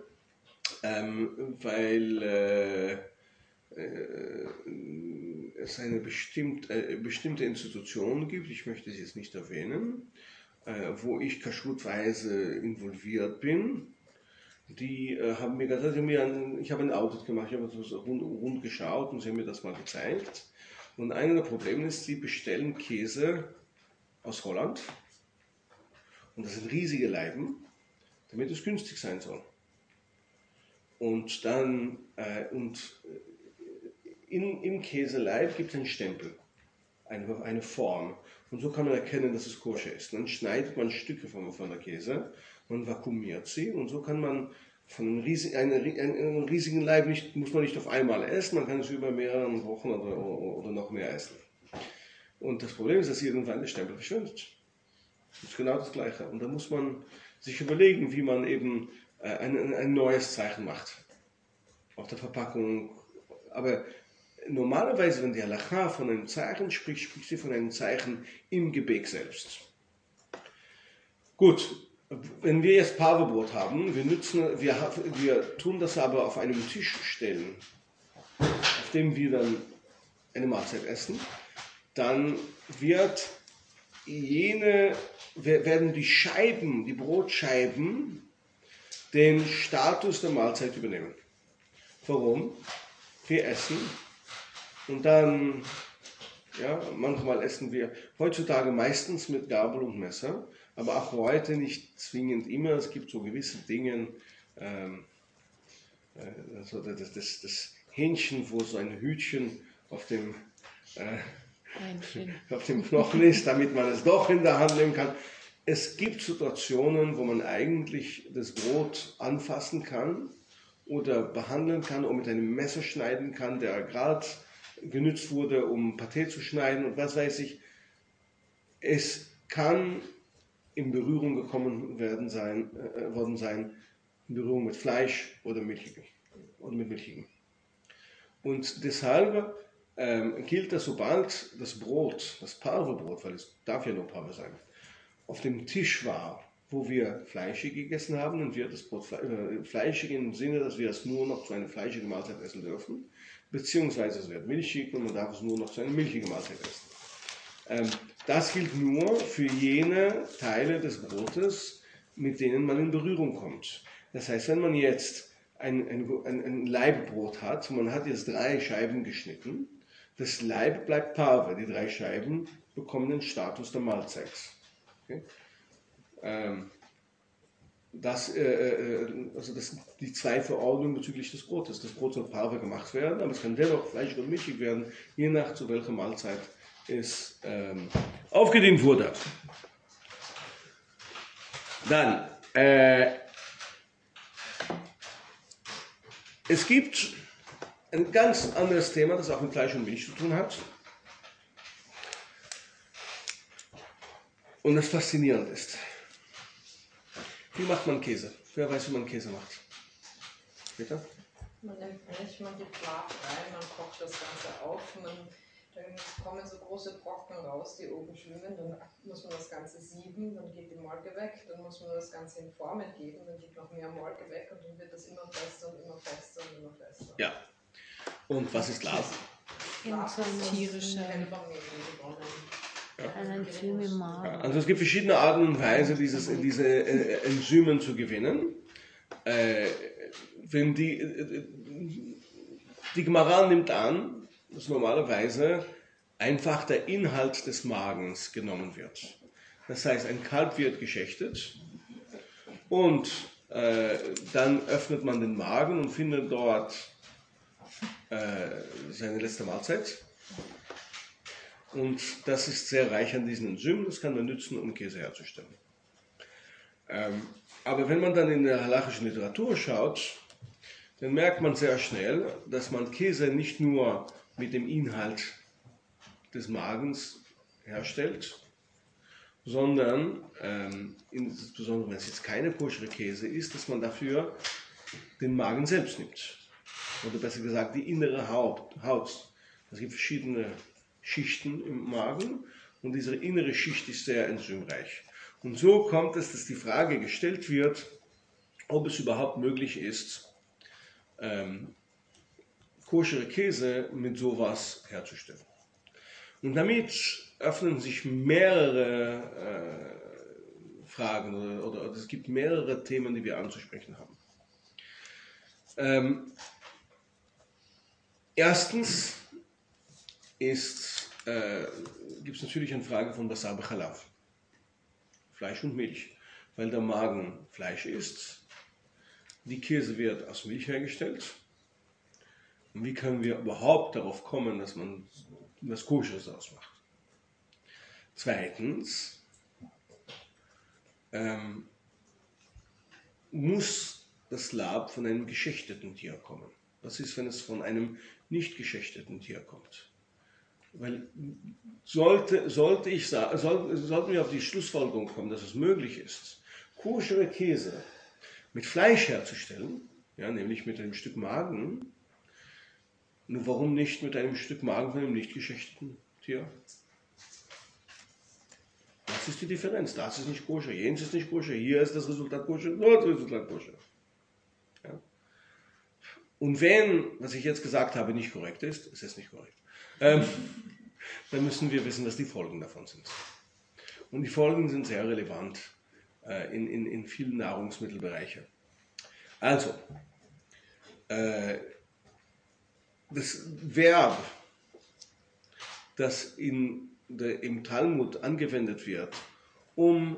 weil es eine bestimmte Institution gibt, ich möchte sie jetzt nicht erwähnen, wo ich kashrutweise involviert bin. Die haben mir gesagt, ich habe ein Audit gemacht, ich habe so rund geschaut und sie haben mir das mal gezeigt. Und einer der Probleme ist, sie bestellen Käse aus Holland und das sind riesige Leiben, damit es günstig sein soll. Und dann im Käseleib gibt es einen Stempel, eine Form. Und so kann man erkennen, dass es koscher ist. Dann schneidet man Stücke von der Käse, man vakuumiert sie und so kann man von einem riesigen Leib muss man nicht auf einmal essen, man kann es über mehrere Wochen oder noch mehr essen. Und das Problem ist, dass irgendwann der Stempel verschwindet. Das ist genau das Gleiche. Und da muss man sich überlegen, wie man eben ein neues Zeichen macht. Auf der Verpackung. Aber normalerweise, wenn die Halacha von einem Zeichen spricht, spricht sie von einem Zeichen im Gebäck selbst. Gut, wenn wir jetzt Parvebrot haben, wir tun das aber auf einem Tisch stellen, auf dem wir dann eine Mahlzeit essen, dann werden die Brotscheiben, den Status der Mahlzeit übernehmen. Warum? Wir essen und dann, manchmal essen wir heutzutage meistens mit Gabel und Messer, aber auch heute nicht zwingend immer. Es gibt so gewisse Dinge, also das Hähnchen, wo so ein Hütchen auf dem Knochen ist, damit man es doch in der Hand nehmen kann. Es gibt Situationen, wo man eigentlich das Brot anfassen kann oder behandeln kann und mit einem Messer schneiden kann, der gerade genützt wurde, um Paté zu schneiden und was weiß ich. Es kann in Berührung worden sein, in Berührung mit Fleisch oder mit Milchigem. Und deshalb gilt das, sobald das Brot, das Parvebrot, weil es darf ja nur Parve sein, auf dem Tisch war, wo wir fleischig gegessen haben, und wir das Brot fleischig im Sinne, dass wir es nur noch zu einer fleischigen Mahlzeit essen dürfen, beziehungsweise es wird milchig und man darf es nur noch zu einer milchigen Mahlzeit essen. Das gilt nur für jene Teile des Brotes, mit denen man in Berührung kommt. Das heißt, wenn man jetzt ein Laibbrot hat, man hat jetzt 3 Scheiben geschnitten, das Laib bleibt Parve, die 3 Scheiben bekommen den Status der Mahlzeit. Okay? Das sind die 2 Verordnungen bezüglich des Brotes. Das Brot soll Parve gemacht werden, aber es kann dennoch fleischig und milchig werden, je nach zu welcher Mahlzeit es aufgedient wurde. Dann, es gibt ein ganz anderes Thema, das auch mit Fleisch und Milch zu tun hat und das faszinierend ist. Wie macht man Käse? Wer weiß, wie man Käse macht? Bitte? Man nimmt Milch, man gibt Lab rein, man kocht das Ganze auf, dann kommen so große Brocken raus, die oben schwimmen, dann muss man das Ganze sieben, dann geht die Molke weg, dann muss man das Ganze in Formen geben, dann geht noch mehr Molke weg und dann wird das immer fester und immer fester und immer fester. Ja. Und was ist Lab? Tierische Enzym im Magen. Ja, also es gibt verschiedene Arten und Weisen, diese Enzymen zu gewinnen. Wenn die Gemara nimmt an, dass normalerweise einfach der Inhalt des Magens genommen wird. Das heißt, ein Kalb wird geschächtet und dann öffnet man den Magen und findet dort seine letzte Mahlzeit. Und das ist sehr reich an diesen Enzymen, das kann man nützen, um Käse herzustellen. Aber wenn man dann in der halachischen Literatur schaut, dann merkt man sehr schnell, dass man Käse nicht nur mit dem Inhalt des Magens herstellt, sondern insbesondere wenn es jetzt keine koschere Käse ist, dass man dafür den Magen selbst nimmt. Oder besser gesagt die innere Haut. Es gibt verschiedene Schichten im Magen und diese innere Schicht ist sehr enzymreich. Und so kommt es, dass die Frage gestellt wird, ob es überhaupt möglich ist, koschere Käse mit sowas herzustellen. Und damit öffnen sich mehrere Fragen oder es gibt mehrere Themen, die wir anzusprechen haben. Erstens gibt es natürlich eine Frage von Basar Bechalav, Fleisch und Milch, weil der Magen Fleisch isst, die Käse wird aus Milch hergestellt. Und wie können wir überhaupt darauf kommen, dass man was Koscheres ausmacht? Zweitens muss das Lab von einem geschächteten Tier kommen. Was ist, wenn es von einem nicht geschächteten Tier kommt? Weil sollten wir auf die Schlussfolgerung kommen, dass es möglich ist, koschere Käse mit Fleisch herzustellen, ja, nämlich mit einem Stück Magen, nur warum nicht mit einem Stück Magen von einem nicht geschächteten Tier? Das ist die Differenz. Das ist nicht koscher, jenes ist nicht koscher, hier ist das Resultat koscher, dort ist das Resultat koscher. Ja. Und wenn, was ich jetzt gesagt habe, nicht korrekt ist, ist es nicht korrekt, dann müssen wir wissen, was die Folgen davon sind. Und die Folgen sind sehr relevant in vielen Nahrungsmittelbereichen. Also, das Verb, das im Talmud angewendet wird, um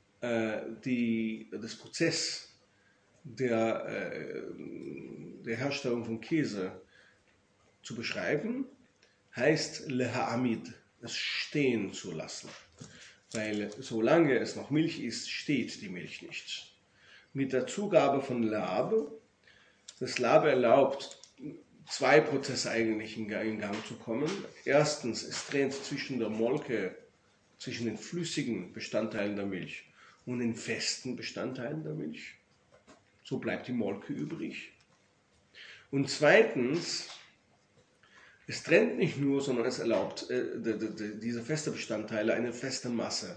das Prozess der Herstellung von Käse zu beschreiben, heißt leha'amid, es stehen zu lassen. weil solange es noch Milch ist, steht die Milch nicht. Mit der Zugabe von Lab, das Lab erlaubt, zwei Prozesse eigentlich in Gang zu kommen. Erstens, es trennt zwischen der Molke, zwischen den flüssigen Bestandteilen der Milch und den festen Bestandteilen der Milch. So bleibt die Molke übrig. Und zweitens, es trennt nicht nur, sondern es erlaubt diese festen Bestandteile eine feste Masse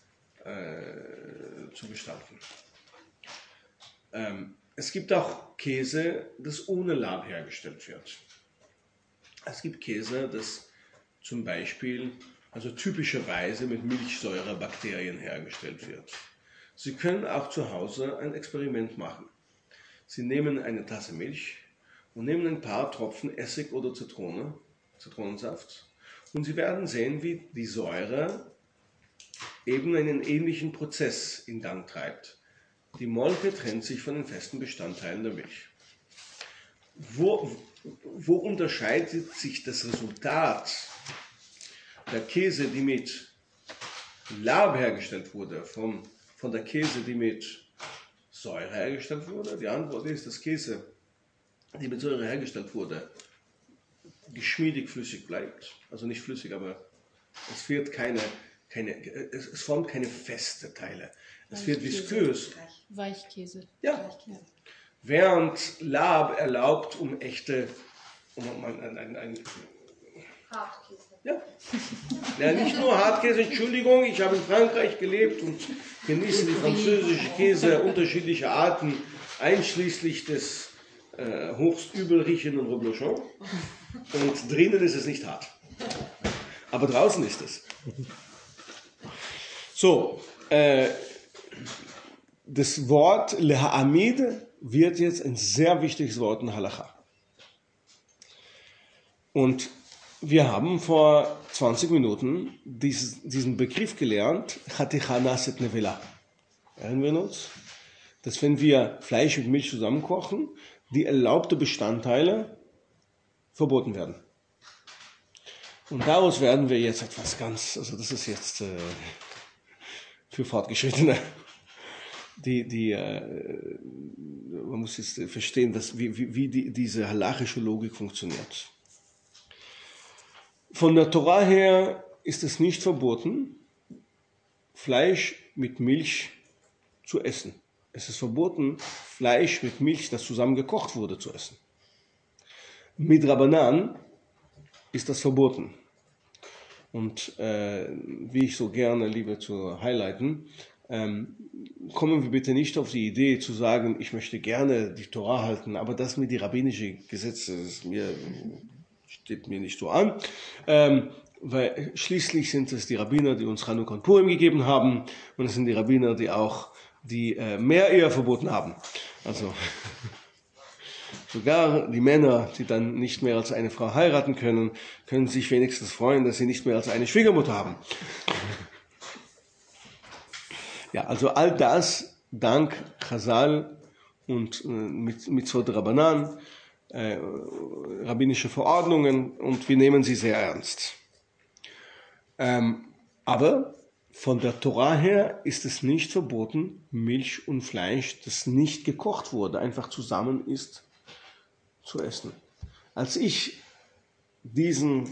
zu gestalten. Es gibt auch Käse, das ohne Lab hergestellt wird. Es gibt Käse, das zum Beispiel, also typischerweise mit Milchsäurebakterien hergestellt wird. Sie können auch zu Hause ein Experiment machen. Sie nehmen eine Tasse Milch und nehmen ein paar Tropfen Essig oder Zitronensaft und Sie werden sehen, wie die Säure eben einen ähnlichen Prozess in Gang treibt. Die Molke trennt sich von den festen Bestandteilen der Milch. Wo unterscheidet sich das Resultat der Käse, die mit Lab hergestellt wurde, von der Käse, die mit Säure hergestellt wurde? Die Antwort ist, dass Käse, die mit Säure hergestellt wurde, geschmiedig flüssig bleibt. Also nicht flüssig, aber es wird es formt keine feste Teile. Es wird viskös. Weichkäse. Ja. Während Lab erlaubt, Hartkäse. Ja, nicht nur Hartkäse, Entschuldigung, ich habe in Frankreich gelebt und genieße die französische Käse unterschiedlicher Arten, einschließlich des höchst übel riechenden Reblochon. Und drinnen ist es nicht hart. Aber draußen ist es. So, das Wort Leha'amid wird jetzt ein sehr wichtiges Wort in Halacha. Und wir haben vor 20 Minuten diesen Begriff gelernt, Chaticha Naset Nevela. Erinnern wir uns? Dass wenn wir Fleisch und Milch zusammenkochen, die erlaubten Bestandteile verboten werden. Und daraus werden wir jetzt etwas also das ist jetzt für Fortgeschrittene. Man muss jetzt verstehen, wie diese halachische Logik funktioniert. Von der Torah her ist es nicht verboten, Fleisch mit Milch zu essen. Es ist verboten, Fleisch mit Milch, das zusammen gekocht wurde, zu essen. Mit Rabbanan ist das verboten. Und wie ich so gerne liebe zu highlighten, kommen wir bitte nicht auf die Idee zu sagen, ich möchte gerne die Torah halten, aber das mit die rabbinischen Gesetze steht mir nicht so an, weil schließlich sind es die Rabbiner, die uns Chanukah und Purim gegeben haben, und es sind die Rabbiner, die mehr Ehe verboten haben. Also sogar die Männer, die dann nicht mehr als eine Frau heiraten können sich wenigstens freuen, dass sie nicht mehr als eine Schwiegermutter haben. Ja, also all das dank Chazal und mit Sod Rabbanan, rabbinische Verordnungen, und wir nehmen sie sehr ernst. Aber von der Torah her ist es nicht verboten, Milch und Fleisch, das nicht gekocht wurde, einfach zusammen ist, zu essen. Als ich dieses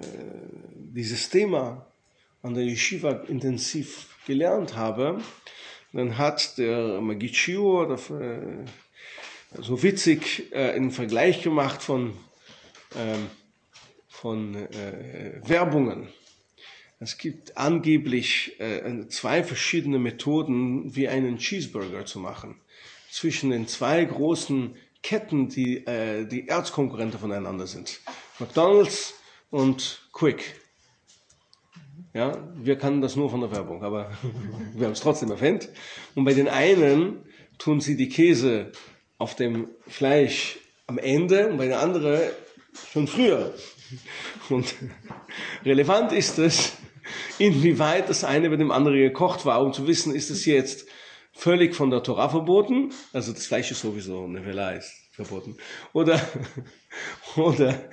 Thema an der Yeshiva intensiv gelernt habe, dann hat der Magid Shiur so witzig einen Vergleich gemacht von Werbungen. Es gibt angeblich 2 verschiedene Methoden, wie einen Cheeseburger zu machen. Zwischen den 2 großen Ketten, die Erzkonkurrenten voneinander sind. McDonald's und Quick. Ja, wir kannten das nur von der Werbung, aber wir haben es trotzdem erwähnt. Und bei den einen tun sie die Käse auf dem Fleisch am Ende und bei den anderen schon früher. Und relevant ist es, inwieweit das eine mit dem anderen gekocht war, um zu wissen, ist es jetzt völlig von der Torah verboten, also das Fleisch ist sowieso, eine Vela ist verboten, oder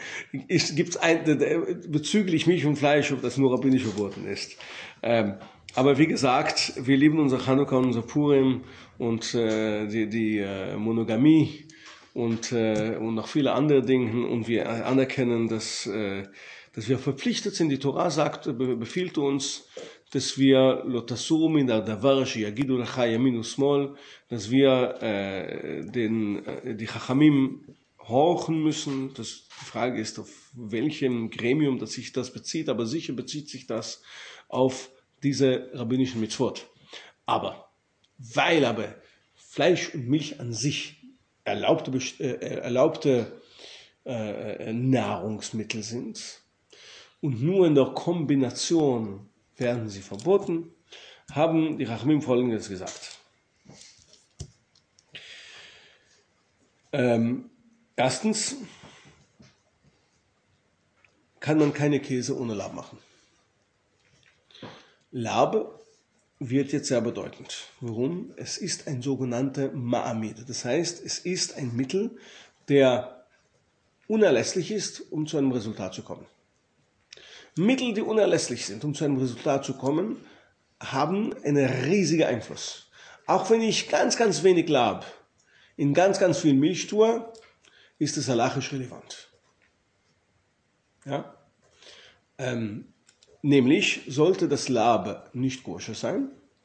gibt es bezüglich Milch und Fleisch, ob das nur rabbinisch verboten ist. Aber wie gesagt, wir lieben unser Chanukka und unser Purim und die Monogamie und noch viele andere Dinge. Und wir anerkennen, dass wir verpflichtet sind. Die Torah befiehlt uns, dass wir dass wir die Chachamim horchen müssen. Die Frage ist, auf welchem Gremium das sich das bezieht, aber sicher bezieht sich das auf diese rabbinischen Mitzvot. Weil aber Fleisch und Milch an sich erlaubte Nahrungsmittel sind und nur in der Kombination werden sie verboten, haben die Chachamim Folgendes gesagt. Erstens kann man keine Käse ohne Lab machen. Lab wird jetzt sehr bedeutend. Warum? Es ist ein sogenannter Ma'amid. Das heißt, es ist ein Mittel, der unerlässlich ist, um zu einem Resultat zu kommen. Mittel, die unerlässlich sind, um zu einem Resultat zu kommen, haben einen riesigen Einfluss. Auch wenn ich ganz, ganz wenig Lab in ganz, ganz viel Milch tue, ist es halachisch relevant. Ja? Nämlich sollte das Lab nicht koscher sein,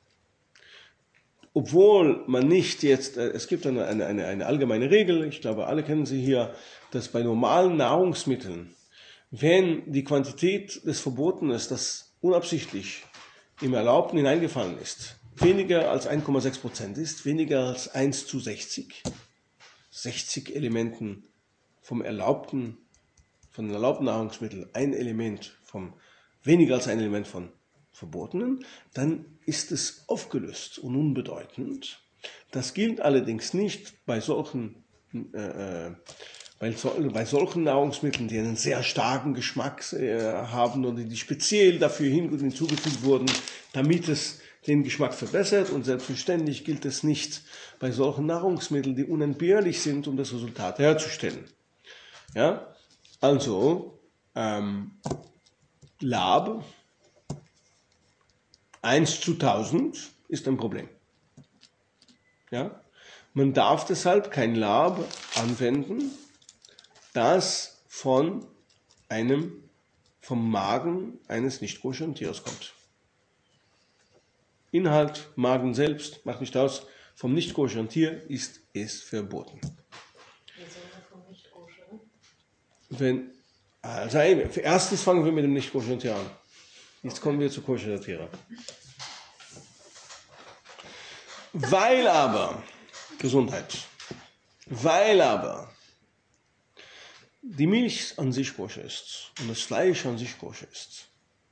obwohl man nicht jetzt, es gibt eine allgemeine Regel, ich glaube alle kennen sie hier, dass bei normalen Nahrungsmitteln, wenn die Quantität des Verbotenen, das unabsichtlich im Erlaubten hineingefallen ist, weniger als 1,6% ist, weniger als 1:60, 60 Elementen von den erlaubten Nahrungsmitteln, ein Element weniger als ein Element von Verbotenen, dann ist es aufgelöst und unbedeutend. Das gilt allerdings nicht bei solchen Nahrungsmitteln, die einen sehr starken Geschmack haben oder die speziell dafür hinzugefügt wurden, damit es den Geschmack verbessert. Und selbstverständlich gilt es nicht bei solchen Nahrungsmitteln, die unentbehrlich sind, um das Resultat herzustellen. Ja? Also, Lab 1:1000 ist ein Problem. Ja? Man darf deshalb kein Lab anwenden, das vom Magen eines nicht koscheren Tieres kommt. Inhalt, Magen selbst, macht nicht aus, vom nicht koscheren Tier ist es verboten. Wieso vom nicht koscheren? Erstens fangen wir mit dem nicht koscheren Tier an. Jetzt kommen wir zu koscheren Tieren. Weil aber die Milch an sich koscher ist und das Fleisch an sich koscher ist,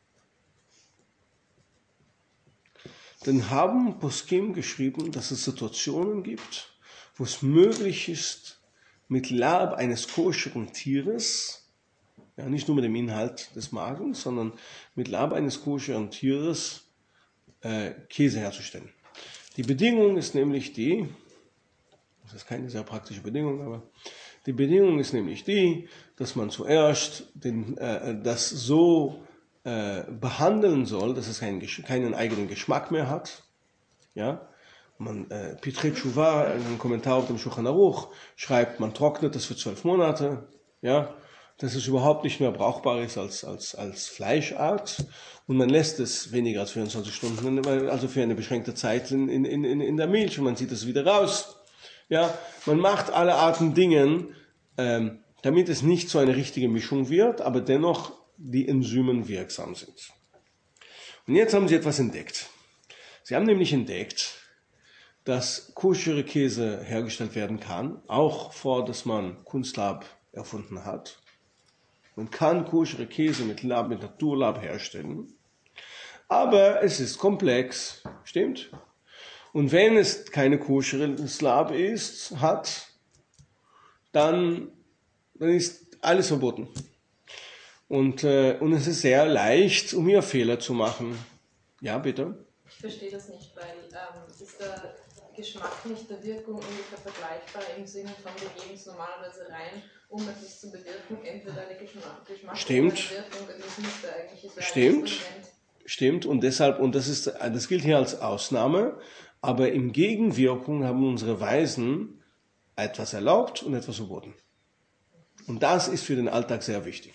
dann haben Poskim geschrieben, dass es Situationen gibt, wo es möglich ist, mit Lab eines koscheren Tieres, ja, nicht nur mit dem Inhalt des Magens, sondern mit Lab eines koscheren Tieres Käse herzustellen. Die Bedingung ist nämlich das ist keine sehr praktische Bedingung, aber die Bedingung ist nämlich dass man zuerst das so behandeln soll, dass es keinen eigenen Geschmack mehr hat. Ja? Pitrei Tshuva, ein Kommentar auf dem Shulchan Aruch, schreibt, man trocknet das für 12 Monate, ja? Dass es überhaupt nicht mehr brauchbar ist als Fleischart und man lässt es weniger als 24 Stunden, also für eine beschränkte Zeit in der Milch und man zieht es wieder raus. Ja? Man macht alle Arten Dingen, damit es nicht so eine richtige Mischung wird, aber dennoch die Enzymen wirksam sind. Und jetzt haben sie etwas entdeckt. Sie haben nämlich entdeckt, dass koschere Käse hergestellt werden kann, auch vor, dass man Kunstlab erfunden hat. Man kann koschere Käse mit Naturlab herstellen, aber es ist komplex, stimmt? Und wenn es keine koscheres Lab hat, dann ist alles verboten. Und es ist sehr leicht, um hier Fehler zu machen. Ja, bitte? Ich verstehe das nicht, weil ist der Geschmack nicht der Wirkung ungefähr vergleichbar im Sinne von, wir geben es normalerweise rein, um etwas zu bewirken, entweder eine Geschmack Stimmt. oder eine Wirkung, das müsste eigentlich Stimmt. Stimmt, und deshalb, das gilt hier als Ausnahme, aber in Gegenwirkung haben unsere Weisen etwas erlaubt und etwas verboten. Und das ist für den Alltag sehr wichtig.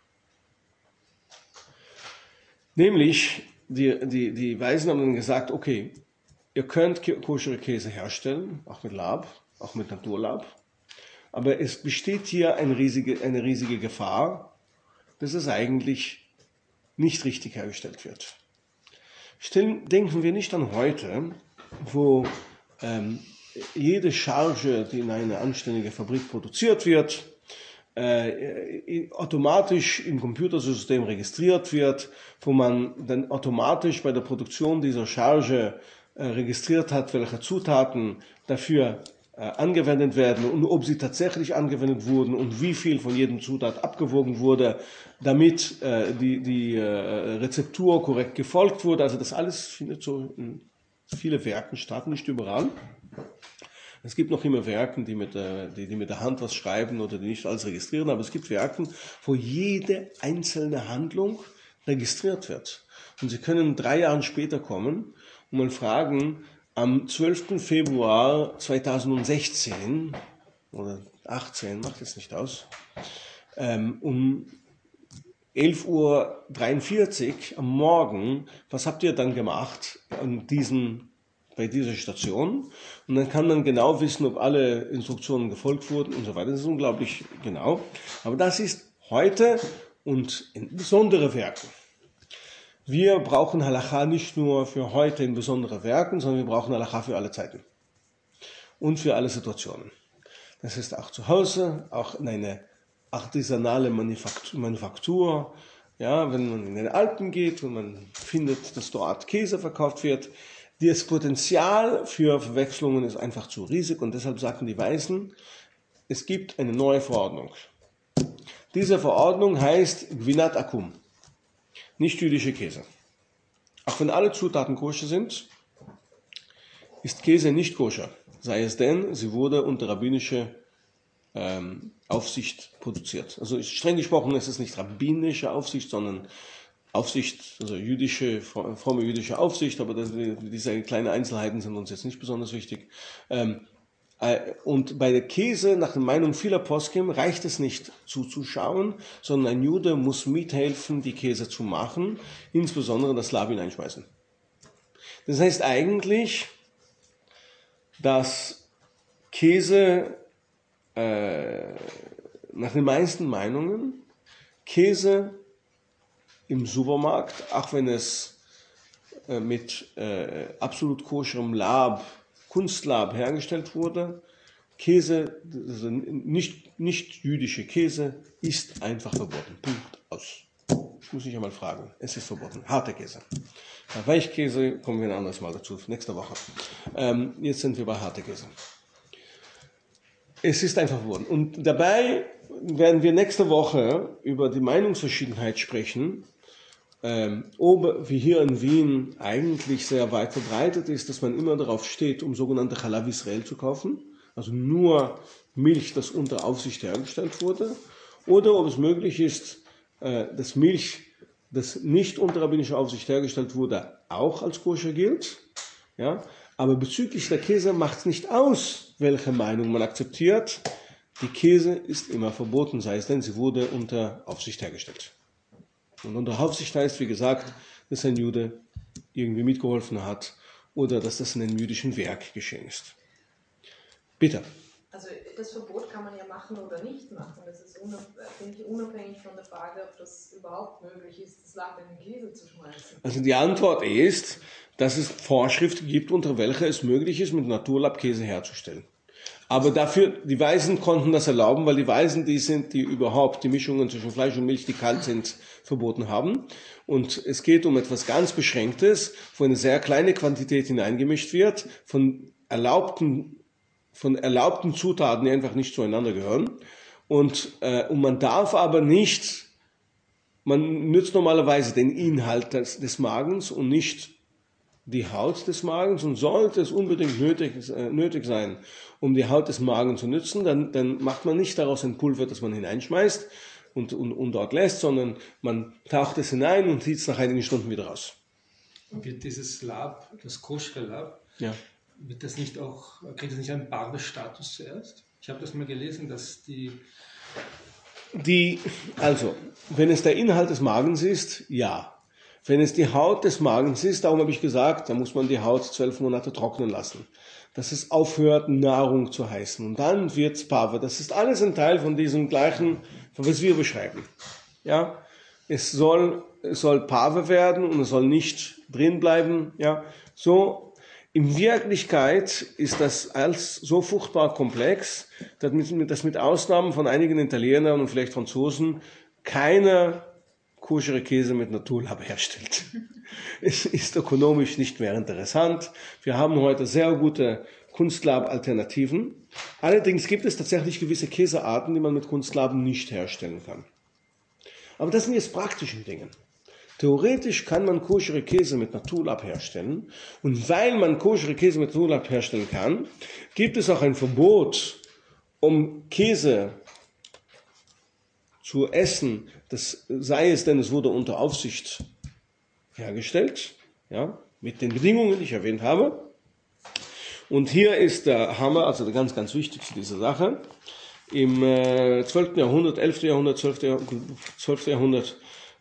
Nämlich, die Weisen haben dann gesagt, okay, ihr könnt koschere Käse herstellen, auch mit Lab, auch mit Naturlab, aber es besteht hier eine riesige Gefahr, dass es eigentlich nicht richtig hergestellt wird. Denken wir nicht an heute, wo jede Charge, die in einer anständigen Fabrik produziert wird, automatisch im Computersystem registriert wird, wo man dann automatisch bei der Produktion dieser Charge registriert hat, welche Zutaten dafür angewendet werden und ob sie tatsächlich angewendet wurden und wie viel von jedem Zutat abgewogen wurde, damit die Rezeptur korrekt gefolgt wurde. Also das alles findet so in vielen Werken statt, nicht überall. Es gibt noch immer Werken, die mit der Hand was schreiben oder die nicht alles registrieren, aber es gibt Werken, wo jede einzelne Handlung registriert wird. Und Sie können 3 Jahre später kommen und mal fragen, am 12. Februar 2016 oder 18, macht jetzt nicht aus, um 11:43 Uhr am Morgen, was habt ihr dann gemacht bei dieser Station? Und dann kann man genau wissen, ob alle Instruktionen gefolgt wurden und so weiter. Das ist unglaublich genau. Aber das ist heute und in besonderen Werken. Wir brauchen Halacha nicht nur für heute in besonderen Werken, sondern wir brauchen Halacha für alle Zeiten und für alle Situationen. Das ist auch zu Hause, auch in eine artisanale Manufaktur. Ja, wenn man in den Alpen geht und man findet, dass dort Käse verkauft wird, das Potenzial für Verwechslungen ist einfach zu riesig und deshalb sagen die Weisen, es gibt eine neue Verordnung. Diese Verordnung heißt Gvinat Akum, nicht jüdische Käse. Auch wenn alle Zutaten koscher sind, ist Käse nicht koscher, sei es denn, sie wurde unter rabbinischer Aufsicht produziert. Also streng gesprochen ist es nicht rabbinische Aufsicht, sondern Aufsicht, also fromme jüdische Aufsicht, aber diese kleinen Einzelheiten sind uns jetzt nicht besonders wichtig. Und bei der Käse, nach der Meinung vieler Poskim, reicht es nicht zuzuschauen, sondern ein Jude muss mithelfen, die Käse zu machen, insbesondere das Lab hineinschmeißen. Das heißt eigentlich, dass Käse, nach den meisten Meinungen, Käse im Supermarkt, auch wenn es mit absolut koscherem Lab, Kunstlab hergestellt wurde, Käse, also nicht jüdische Käse, ist einfach verboten. Punkt aus. Muss ich einmal fragen. Es ist verboten. Harter Käse. Bei Weichkäse kommen wir ein anderes Mal dazu, nächste Woche. Jetzt sind wir bei harter Käse. Es ist einfach verboten. Und dabei werden wir nächste Woche über die Meinungsverschiedenheit sprechen, ob, wie hier in Wien eigentlich sehr weit verbreitet ist, dass man immer darauf steht, um sogenannte Chalav Israel zu kaufen, also nur Milch, das unter Aufsicht hergestellt wurde, oder ob es möglich ist, dass Milch, das nicht unter rabbinischer Aufsicht hergestellt wurde, auch als koscher gilt. Ja? Aber bezüglich der Käse macht es nicht aus, welche Meinung man akzeptiert. Die Käse ist immer verboten, sei es denn, sie wurde unter Aufsicht hergestellt. Und unter Aufsicht heißt, wie gesagt, dass ein Jude irgendwie mitgeholfen hat oder dass das in einem jüdischen Werk geschehen ist. Bitte. Also das Verbot kann man ja machen oder nicht machen. Das ist, finde ich, unabhängig von der Frage, ob das überhaupt möglich ist, das Lab in den Käse zu schmeißen. Also die Antwort ist, dass es Vorschriften gibt, unter welcher es möglich ist, mit Naturlab Käse herzustellen. Aber dafür, die Weisen konnten das erlauben, weil die Weisen die überhaupt die Mischungen zwischen Fleisch und Milch, die kalt sind, verboten haben. Und es geht um etwas ganz Beschränktes, wo eine sehr kleine Quantität hineingemischt wird, von erlaubten Zutaten, die einfach nicht zueinander gehören. Und man darf aber nicht, man nützt normalerweise den Inhalt des Magens und nicht die Haut des Magens, und sollte es unbedingt nötig sein, um die Haut des Magens zu nützen, dann macht man nicht daraus ein Pulver, das man hineinschmeißt und dort lässt, sondern man taucht es hinein und zieht es nach einigen Stunden wieder raus. Wird dieses Lab, das Koscher-Lab, Ja. kriegt das nicht einen Barbe-Status zuerst? Ich habe das mal gelesen, dass Also, wenn es der Inhalt des Magens ist, ja. Wenn es die Haut des Magens ist, darum habe ich gesagt, da muss man die Haut 12 Monate trocknen lassen, dass es aufhört, Nahrung zu heißen. Und dann wird es Pave. Das ist alles ein Teil von diesem gleichen, von was wir beschreiben. Ja, es soll Pave werden und es soll nicht drin bleiben. Ja, so. In Wirklichkeit ist das alles so furchtbar komplex, dass mit Ausnahmen von einigen Italienern und vielleicht Franzosen keiner koschere Käse mit Naturlab herstellt. Es ist ökonomisch nicht mehr interessant. Wir haben heute sehr gute Kunstlab-Alternativen. Allerdings gibt es tatsächlich gewisse Käsearten, die man mit Kunstlab nicht herstellen kann. Aber das sind jetzt praktische Dinge. Theoretisch kann man koschere Käse mit Naturlab herstellen. Und weil man koschere Käse mit Naturlab herstellen kann, gibt es auch ein Verbot, um Käse zu essen, sei es denn, es wurde unter Aufsicht hergestellt, ja, mit den Bedingungen, die ich erwähnt habe. Und hier ist der Hammer, also der ganz, ganz wichtigste dieser Sache. Im 12. Jahrhundert, 11. Jahrhundert, 12. Jahrhundert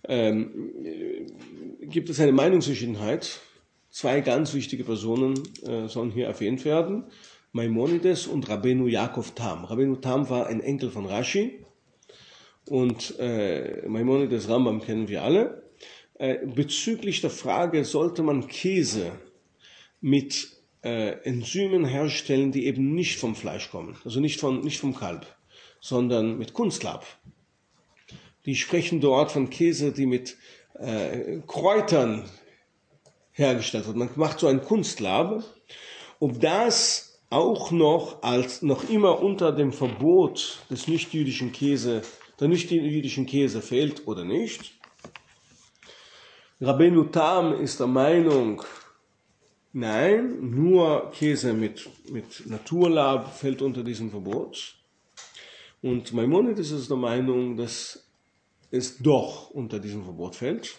gibt es eine Meinungsverschiedenheit. Zwei ganz wichtige Personen sollen hier erwähnt werden. Maimonides und Rabbeinu Yaakov Tam. Rabbeinu Tam war ein Enkel von Rashi und Maimonides Rambam kennen wir alle. Bezüglich der Frage, sollte man Käse mit Enzymen herstellen, die eben nicht vom Fleisch kommen, also nicht vom Kalb, sondern mit Kunstlab. Die sprechen dort von Käse, die mit Kräutern hergestellt wird. Man macht so ein Kunstlab. Ob das auch noch immer unter dem Verbot des nichtjüdischen Käse fällt oder nicht. Rabbeinu Tam ist der Meinung, nein, nur Käse mit Naturlab fällt unter diesem Verbot. Und Maimonides ist der Meinung, dass es doch unter diesem Verbot fällt.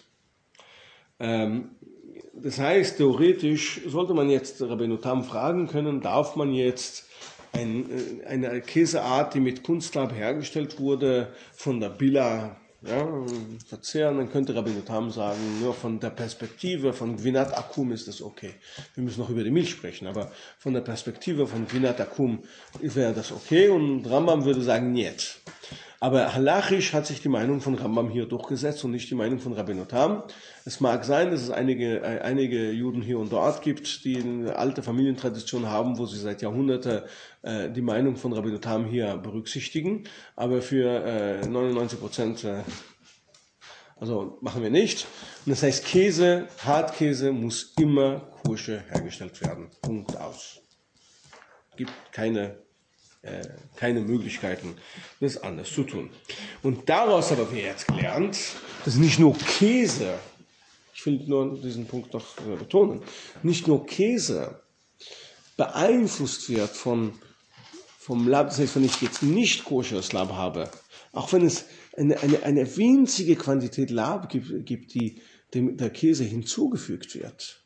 Das heißt, theoretisch sollte man jetzt Rabbeinu Tam fragen können, darf man jetzt eine Käseart, die mit Kunstlab hergestellt wurde, von der Billa verzehren, dann könnte Rabbeinu Tam sagen, nur von der Perspektive von Gvinat Akum ist das okay. Wir müssen noch über die Milch sprechen, aber von der Perspektive von Gvinat Akum wäre das okay und Rambam würde sagen, niet. Aber halachisch hat sich die Meinung von Rambam hier durchgesetzt und nicht die Meinung von Rabbeinu Tam. Es mag sein, dass es einige Juden hier und dort gibt, die eine alte Familientradition haben, wo sie seit Jahrhunderten die Meinung von Rabbeinu Tam hier berücksichtigen. Aber für 99% also machen wir nicht. Und das heißt, Hartkäse muss immer koscher hergestellt werden. Punkt aus. Gibt keine Möglichkeiten, das anders zu tun. Und daraus haben wir jetzt gelernt, dass nicht nur Käse, ich will nur diesen Punkt noch betonen, nicht nur Käse beeinflusst wird vom Lab, das heißt, wenn ich jetzt nicht koscheres Lab habe, auch wenn es eine winzige Quantität Lab gibt, die der Käse hinzugefügt wird,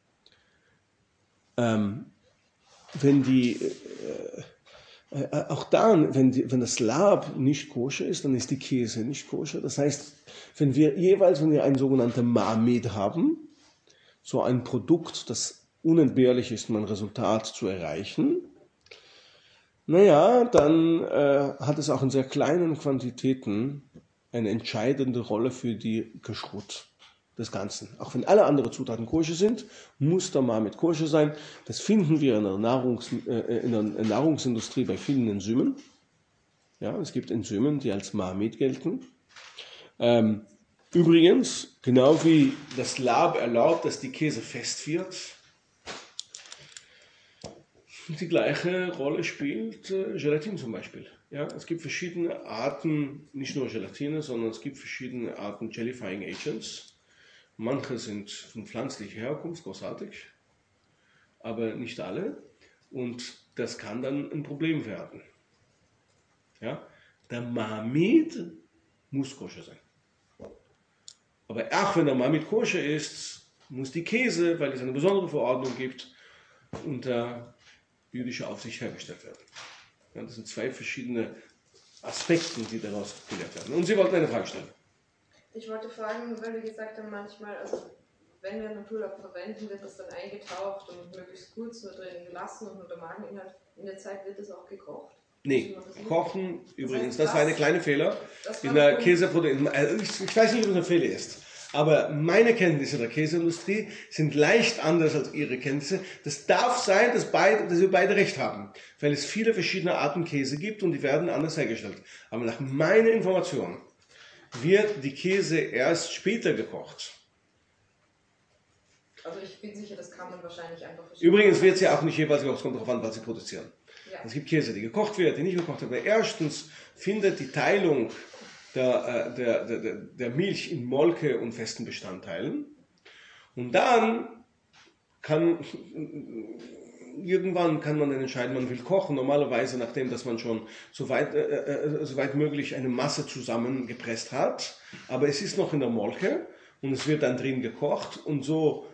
auch dann, wenn das Lab nicht koscher ist, dann ist die Käse nicht koscher. Das heißt, wenn wir ein sogenanntes Ma'amed haben, so ein Produkt, das unentbehrlich ist, um ein Resultat zu erreichen, dann hat es auch in sehr kleinen Quantitäten eine entscheidende Rolle für die Kashrut des Ganzen. Auch wenn alle anderen Zutaten koscher sind, muss der Ma'amed koscher sein. Das finden wir in der Nahrungsindustrie bei vielen Enzymen. Ja, es gibt Enzymen, die als Ma'amed gelten. Übrigens, genau wie das Lab erlaubt, dass die Käse fest wird, die gleiche Rolle spielt Gelatin zum Beispiel. Ja, es gibt verschiedene Arten, nicht nur Gelatine, sondern es gibt verschiedene Arten Gelifying Agents. Manche sind von pflanzlicher Herkunft, großartig, aber nicht alle. Und das kann dann ein Problem werden. Ja? Der Ma'amed muss koscher sein. Aber auch wenn der Ma'amed koscher ist, muss die Käse, weil es eine besondere Verordnung gibt, unter jüdischer Aufsicht hergestellt werden. Ja, das sind zwei verschiedene Aspekte, die daraus gelehrt werden. Und Sie wollten eine Frage stellen. Ich wollte fragen, weil wir gesagt haben, manchmal, also wenn wir Naturlaub verwenden, wird das dann eingetaucht und möglichst kurz nur drin gelassen und nur der Mageninhalt. In der Zeit wird es auch gekocht. Nee, kochen übrigens, das heißt, war eine kleine Fehler das in war der der Punkt. Käseproduktion. Ich weiß nicht, ob es ein Fehler ist, aber meine Kenntnisse der Käseindustrie sind leicht anders als Ihre Kenntnisse. Das darf sein, dass wir beide recht haben, weil es viele verschiedene Arten Käse gibt und die werden anders hergestellt. Aber nach meiner Information wird die Käse erst später gekocht. Also ich bin sicher, das kann man wahrscheinlich einfach verstehen. Übrigens wird sie auch nicht jeweils gekocht, es kommt darauf an, was sie produzieren. Ja. Es gibt Käse, die gekocht wird, die nicht gekocht wird. Aber erstens findet die Teilung der Milch in Molke und festen Bestandteilen. Und dann irgendwann kann man dann entscheiden, man will kochen. Normalerweise, nachdem dass man schon soweit möglich eine Masse zusammengepresst hat. Aber es ist noch in der Molke und es wird dann drin gekocht und so.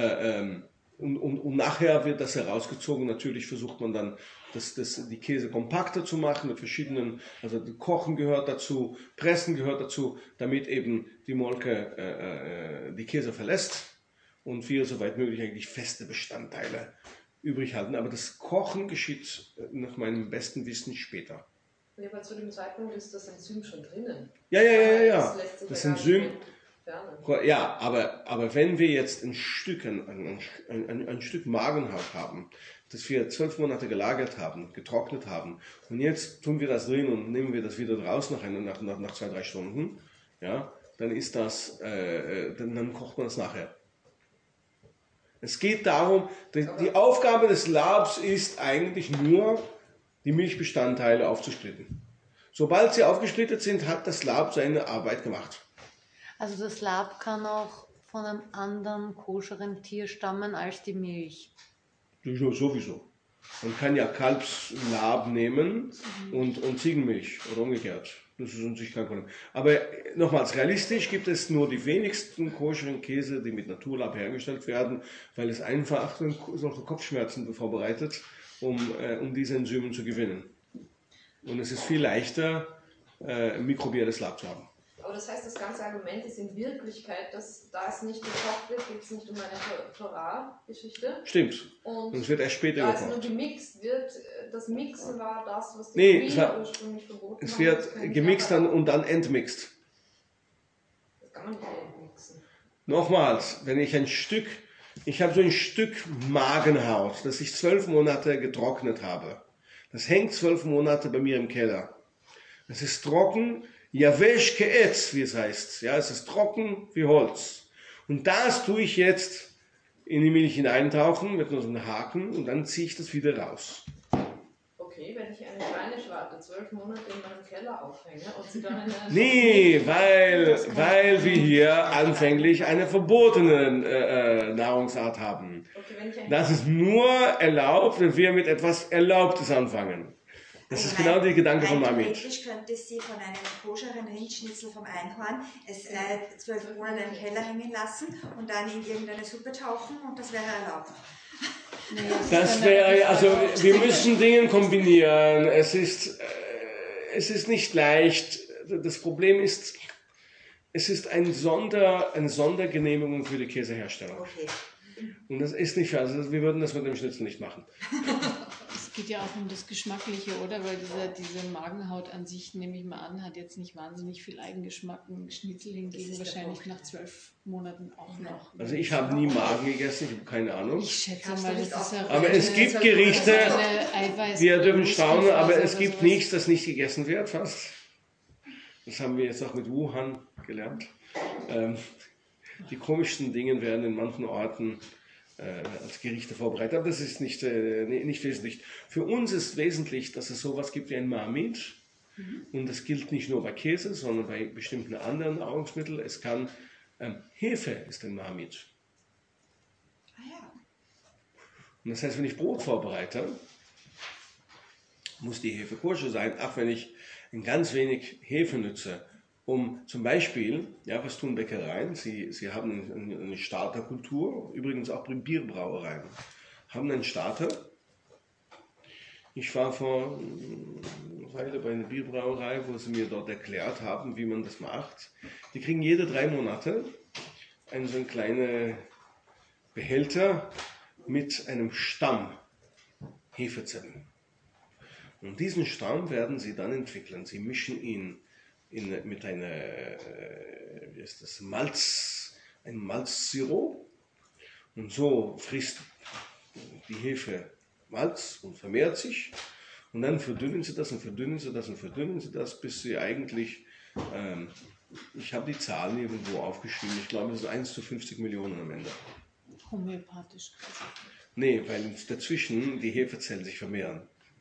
Und nachher wird das herausgezogen. Natürlich versucht man dann, die Käse kompakter zu machen mit verschiedenen, also Kochen gehört dazu, Pressen gehört dazu, damit eben die Molke die Käse verlässt und wir soweit möglich eigentlich feste Bestandteile übrig halten. Aber das Kochen geschieht nach meinem besten Wissen später. Ja, aber zu dem Zeitpunkt ist das Enzym schon drinnen. Ja. Das lässt sich Das ja gar Enzym. nicht entfernen. Ja, aber wenn wir jetzt ein Stück Magenhaut haben, das wir 12 Monate gelagert haben, getrocknet haben, und jetzt tun wir das drin und nehmen wir das wieder raus nach 2-3 Stunden, ja, dann ist das, dann kocht man das nachher. Es geht darum, die Aufgabe des Labs ist eigentlich nur, die Milchbestandteile aufzusplitten. Sobald sie aufgesplittet sind, hat das Lab seine Arbeit gemacht. Also das Lab kann auch von einem anderen koscheren Tier stammen als die Milch. Sowieso. Man kann ja Kalbslab nehmen und Ziegenmilch oder umgekehrt. Das ist an sich kein Problem. Aber nochmals, realistisch gibt es nur die wenigsten koscheren Käse, die mit Naturlab hergestellt werden, weil es einfach solche Kopfschmerzen vorbereitet, um diese Enzymen zu gewinnen. Und es ist viel leichter, mikrobielles Lab zu haben. Aber das heißt, das ganze Argument ist in Wirklichkeit, dass da es nicht gekocht wird, geht es nicht um eine Torah-Geschichte. Stimmt. Und es wird erst später da es gekocht. nur gemixt wird, das Mixen war das, was die Nee, ursprünglich verboten es haben. wird gemixt und dann entmixt. Das kann man nicht entmixen. Nochmals, wenn ich habe so ein Stück Magenhaut, das ich 12 Monate getrocknet habe. Das hängt 12 Monate bei mir im Keller. Es ist trocken, Yavesh ke'etz, wie es heißt. Ja, es ist trocken wie Holz. Und das tue ich jetzt in die Milch hineintauchen mit so einem Haken und dann ziehe ich das wieder raus. Okay, wenn ich eine kleine Schwarte 12 Monate in meinem Keller aufhänge und sie dann in einer... Nee, weil wir hier anfänglich eine verbotene Nahrungsart haben. Okay, wenn ich Das ist nur erlaubt, wenn wir mit etwas Erlaubtes anfangen. Das ist genau der Gedanke von Mamit. Theoretisch könnte sie von einem koscheren Rindschnitzel vom Einhorn 12 Monate im Keller hängen lassen und dann in irgendeine Suppe tauchen und das wäre erlaubt. Das wäre, also wir müssen Dinge kombinieren. Es ist nicht leicht. Das Problem ist, es ist eine Sondergenehmigung für die Käsehersteller. Okay. Und das ist nicht, also wir würden das mit dem Schnitzel nicht machen. Es geht ja auch um das Geschmackliche, oder? Weil diese Magenhaut an sich, nehme ich mal an, hat jetzt nicht wahnsinnig viel Eigengeschmack. Ein Schnitzel hingegen wahrscheinlich nach 12 Monaten auch noch. Also ich habe nie Magen gegessen, ich habe keine Ahnung. Ich schätze mal, das ist ja Aber es gibt Gerichte, wir dürfen staunen, aber es gibt nichts, das nicht gegessen wird, fast. Das haben wir jetzt auch mit Wuhan gelernt. Die komischsten Dinge werden in manchen Orten als Gerichte vorbereitet, aber das ist nicht wesentlich. Für uns ist wesentlich, dass es sowas gibt wie ein Marmit. Und das gilt nicht nur bei Käse, sondern bei bestimmten anderen Nahrungsmitteln. Es kann Hefe ist ein Marmit. Ah ja. Und das heißt, wenn ich Brot vorbereite, muss die Hefe koscher sein. Auch wenn ich ein ganz wenig Hefe nutze, um zum Beispiel, ja, was tun Bäckereien? Sie haben eine Starterkultur, übrigens auch Bierbrauereien, haben einen Starter. Ich war vor einer Weile bei einer Bierbrauerei, wo sie mir dort erklärt haben, wie man das macht. Die kriegen jede 3 Monate so einen kleinen Behälter mit einem Stamm Hefezellen. Und diesen Stamm werden sie dann entwickeln. Sie mischen ihn mit einem Malzsirup. Und so frisst die Hefe Malz und vermehrt sich. Und dann verdünnen sie das und verdünnen sie das und verdünnen sie das, bis sie eigentlich, ich habe die Zahlen irgendwo aufgeschrieben, ich glaube, es ist 1 zu 50 Millionen am Ende. Homöopathisch. Nee, weil dazwischen die Hefezellen sich vermehren.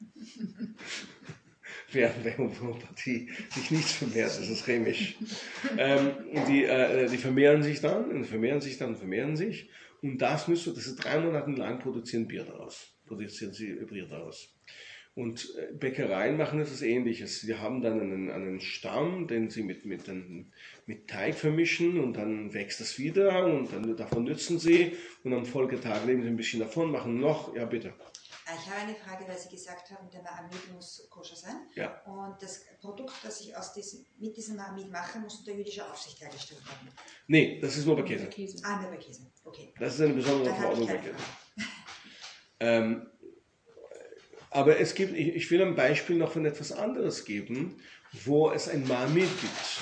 Während bei Homöopathie sich nichts vermehrt, das ist chemisch. Die vermehren sich dann und vermehren sich dann und vermehren sich. Und das ist 3 Monate lang produzieren sie Bier daraus. Und Bäckereien machen etwas Ähnliches. Sie haben dann einen Stamm, den sie mit Teig vermischen und dann wächst das wieder und dann davon nützen sie und am Folgetag nehmen sie ein bisschen davon, machen noch, ja bitte. Ich habe eine Frage, weil Sie gesagt haben, der Maamid muss koscher sein. Ja. Und das Produkt, das ich mit diesem Maamid mache, muss unter jüdischer Aufsicht hergestellt werden. Nee, das ist nur bei Käse. Nur bei Käse. Okay. Das ist eine besondere Verordnung bei Käse. Aber ich will ein Beispiel noch von etwas anderes geben, wo es ein Maamid gibt.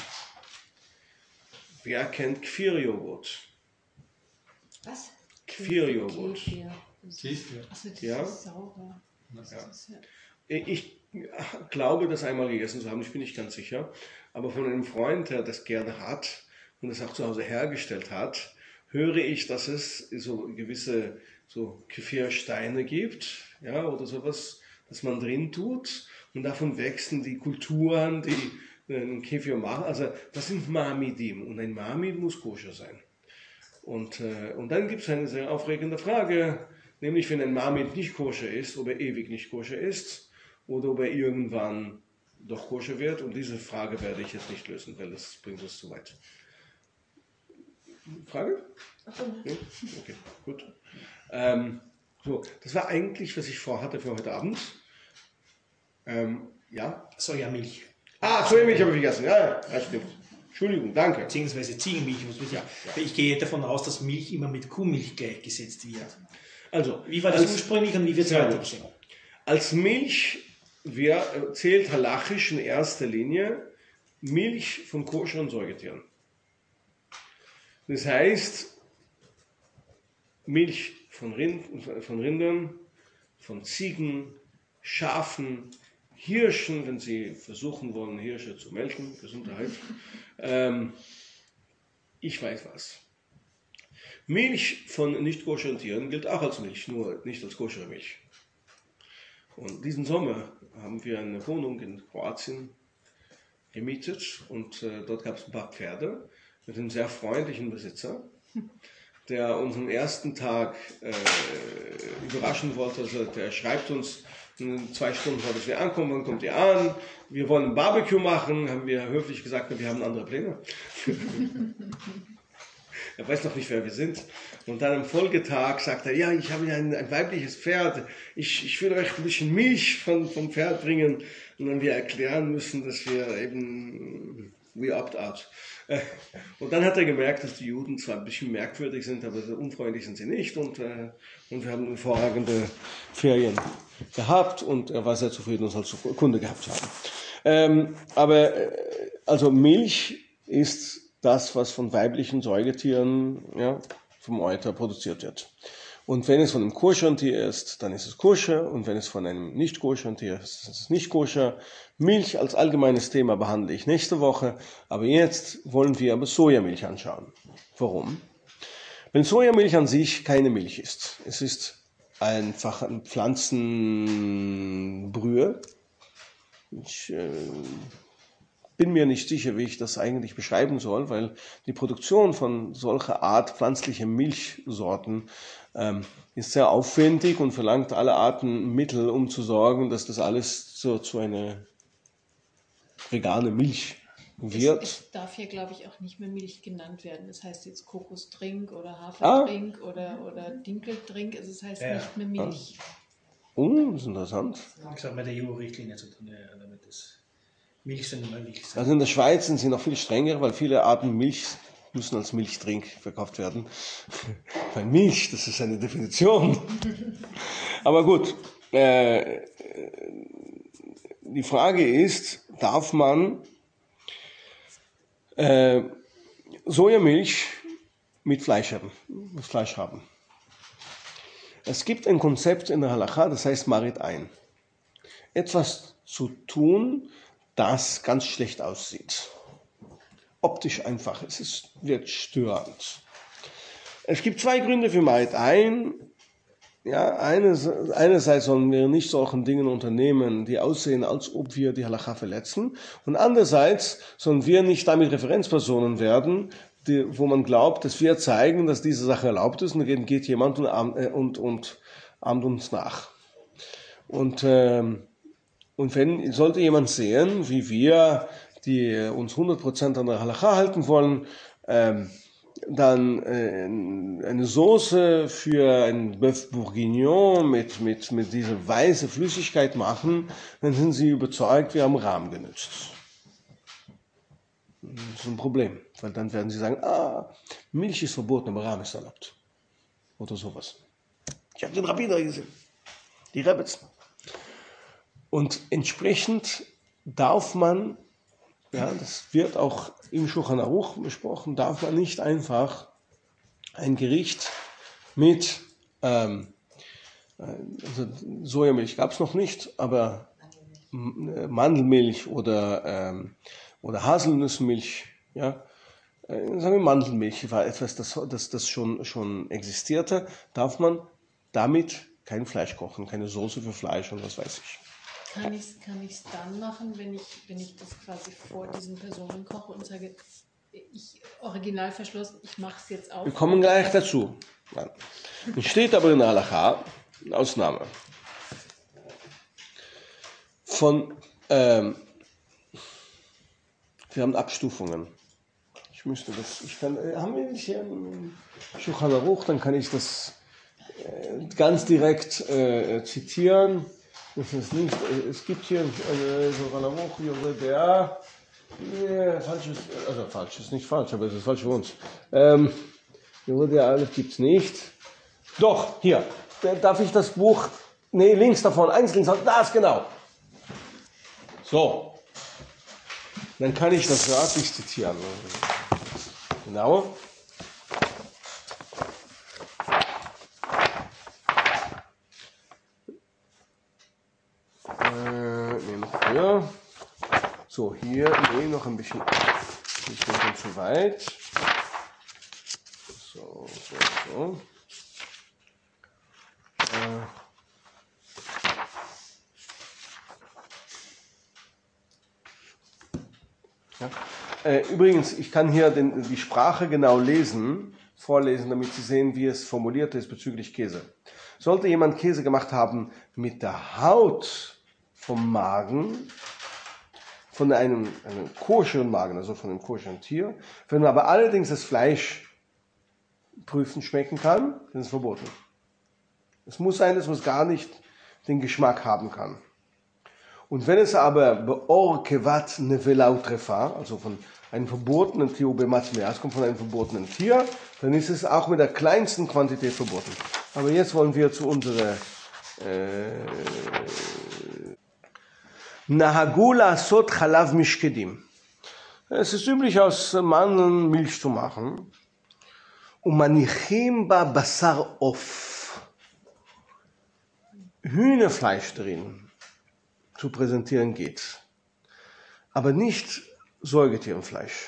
Wer kennt Kfir-Joghurt? Was? Kfir-Joghurt. Achso, das Ja? ist sauber. Ich glaube, das einmal gegessen zu haben, ich bin nicht ganz sicher. Aber von einem Freund, der das gerne hat und das auch zu Hause hergestellt hat, höre ich, dass es so gewisse Kefirsteine gibt, ja, oder sowas, das man drin tut. Und davon wachsen die Kulturen, die einen Kefir machen. Also das sind Mamidim. Und ein Mamid muss koscher sein. Und dann gibt es eine sehr aufregende Frage, nämlich wenn ein Mamid nicht koscher ist, ob er ewig nicht koscher ist oder ob er irgendwann doch koscher wird. Und diese Frage werde ich jetzt nicht lösen, weil das bringt uns zu weit. Frage? Nee? Okay, gut. Das war eigentlich, was ich vorhatte für heute Abend. Ja? Sojamilch. Sojamilch habe ich vergessen. Ja, stimmt. Entschuldigung, danke. Beziehungsweise Ziegenmilch. Ich gehe davon aus, dass Milch immer mit Kuhmilch gleichgesetzt wird. Also, wie war das ursprünglich und wie wird es weitergehen? Als Milch zählt halachisch in erster Linie Milch von koscheren Säugetieren. Das heißt, Milch von Rindern, von Ziegen, Schafen, Hirschen, wenn Sie versuchen wollen, Hirsche zu melken, Gesundheit. Ich weiß was. Milch von nicht koscheren Tieren gilt auch als Milch, nur nicht als koschere Milch. Und diesen Sommer haben wir eine Wohnung in Kroatien gemietet und dort gab es ein paar Pferde mit einem sehr freundlichen Besitzer, der uns am ersten Tag überraschen wollte. Also der schreibt uns 2 Stunden vor, dass wir ankommen, wann kommt ihr an? Wir wollen ein Barbecue machen, haben wir höflich gesagt, wir haben andere Pläne. Er weiß noch nicht, wer wir sind. Und dann am Folgetag sagt er, ja, ich habe hier ein weibliches Pferd, ich will euch ein bisschen Milch vom Pferd bringen. Und dann wir erklären müssen, dass wir eben, we opt out. Und dann hat er gemerkt, dass die Juden zwar ein bisschen merkwürdig sind, aber so unfreundlich sind sie nicht. Und wir haben hervorragende Ferien gehabt und er war sehr zufrieden, uns als Kunde gehabt zu haben. Also Milch ist das, was von weiblichen Säugetieren vom Euter produziert wird. Und wenn es von einem koscheren Tier ist, dann ist es koscher. Und wenn es von einem nicht koscheren Tier ist, ist es nicht koscher. Milch als allgemeines Thema behandle ich nächste Woche. Aber jetzt wollen wir aber Sojamilch anschauen. Warum? Wenn Sojamilch an sich keine Milch ist, es ist einfach ein Pflanzenbrühe. Ich bin mir nicht sicher, wie ich das eigentlich beschreiben soll, weil die Produktion von solcher Art pflanzlicher Milchsorten ist sehr aufwendig und verlangt alle Arten Mittel, um zu sorgen, dass das alles zu einer vegane Milch wird. Es darf hier, glaube ich, auch nicht mehr Milch genannt werden. Das heißt jetzt Kokostrink oder Hafertrink oder Dinkeldrink. Also es heißt nicht mehr Milch. Das ist interessant. Das hat mit der EU-Richtlinie zu tun, damit das Milch sind immer Milch sein. Also in der Schweiz sind sie noch viel strenger, weil viele Arten Milch müssen als Milchtrink verkauft werden. Weil Milch, das ist eine Definition. Aber gut, die Frage ist, darf man Sojamilch mit Fleisch haben? Es gibt ein Konzept in der Halacha, das heißt Marit ein. Etwas zu tun, das ganz schlecht aussieht. Optisch einfach, wird störend. Es gibt zwei Gründe für Marit ein. Ja, einerseits sollen wir nicht solchen Dingen unternehmen, die aussehen, als ob wir die Halacha verletzen. Und andererseits sollen wir nicht damit Referenzpersonen werden, wo man glaubt, dass wir zeigen, dass diese Sache erlaubt ist, und dann geht jemand und ahmt uns nach. Und sollte jemand sehen, wie wir, die uns 100% an der Halacha halten wollen, dann eine Soße für ein Bœuf Bourguignon mit dieser weißen Flüssigkeit machen, dann sind sie überzeugt, wir haben Rahm genützt. Das ist ein Problem, weil dann werden sie sagen, Milch ist verboten, aber Rahm ist erlaubt. Oder sowas. Ich habe den Rabbiner gesehen, die Rebbetzin. Und entsprechend darf man, das wird auch im Shulchan Aruch besprochen, darf man nicht einfach ein Gericht mit, also Sojamilch gab es noch nicht, aber Mandelmilch oder Haselnussmilch, sagen wir Mandelmilch war etwas, das schon existierte, darf man damit kein Fleisch kochen, keine Soße für Fleisch und was weiß ich. Kann ich es dann machen, wenn ich das quasi vor diesen Personen koche und sage, ich original verschlossen, ich mache es jetzt auch? Wir kommen gleich dazu. Es steht aber in der Halacha, eine Ausnahme, wir haben Abstufungen. Haben wir nicht hier im Shulchan Aruch, dann kann ich das ganz direkt zitieren. Das ist nicht, es gibt hier Shulchan Aruch, falsch ist nicht falsch, aber es ist falsch für uns. Alles gibt es nicht. Doch, hier, darf ich das Buch, links davon, eins links, das genau. So, dann kann ich das wörtlich zitieren. Genau. Noch höher. So, hier, noch ein bisschen zu weit. So. Übrigens, ich kann hier die Sprache genau vorlesen, damit Sie sehen, wie es formuliert ist bezüglich Käse. Sollte jemand Käse gemacht haben mit der Haut vom Magen, von einem koscheren Magen, also von einem koscheren Tier, wenn man aber allerdings das Fleisch prüfend schmecken kann, dann ist es verboten. Es muss sein, dass man es gar nicht den Geschmack haben kann. Und wenn es aber beor kevat nevelau trefa, also von einem verbotenen Tier, es kommt von einem verbotenen Tier, dann ist es auch mit der kleinsten Quantität verboten. Aber jetzt wollen wir zu unserer Nahagula sot chalav mishkedim. Es ist üblich, aus Mandeln Milch zu machen. Umanichim ba basar off. Hühnerfleisch drin zu präsentieren geht. Aber nicht Säugetierenfleisch.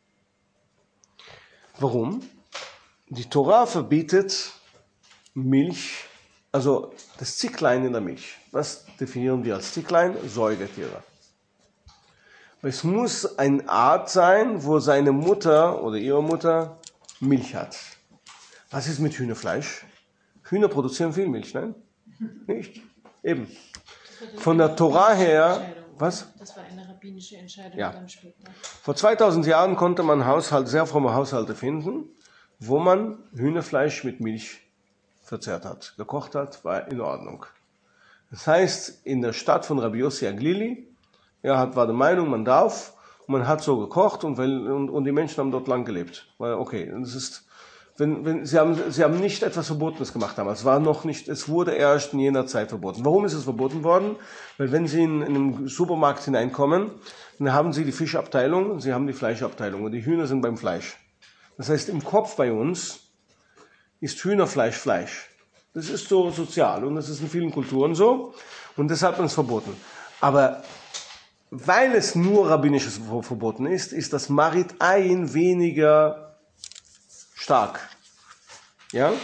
Warum? Die Tora verbietet Milch, also das Zicklein in der Milch. Was definieren wir als Zicklein? Säugetiere. Es muss eine Art sein, wo seine Mutter oder ihre Mutter Milch hat. Was ist mit Hühnerfleisch? Hühner produzieren viel Milch, nein? Nicht? Eben. Von der Tora her, Was? Das war eine rabbinische Entscheidung Ja. dann später. Vor 2000 Jahren konnte man sehr fromme Haushalte finden, wo man Hühnerfleisch mit Milch verzehrt hat. Gekocht hat, war in Ordnung. Das heißt, in der Stadt von Rabbi Yossi Aglili, war der Meinung, man darf, und man hat so gekocht und die Menschen haben dort lang gelebt. Weil, okay, das ist, sie haben nicht etwas Verbotenes gemacht damals. Es wurde erst in jener Zeit verboten. Warum ist es verboten worden? Weil wenn Sie in einen Supermarkt hineinkommen, dann haben Sie die Fischabteilung und Sie haben die Fleischabteilung und die Hühner sind beim Fleisch. Das heißt, im Kopf bei uns ist Hühnerfleisch Fleisch. Das ist so sozial und das ist in vielen Kulturen so und deshalb hat man es verboten. Aber weil es nur rabbinisches verboten ist, ist das Marit Ayin weniger stark. Ja?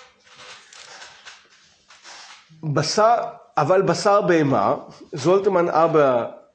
Aval Basar Beima sollte man aber,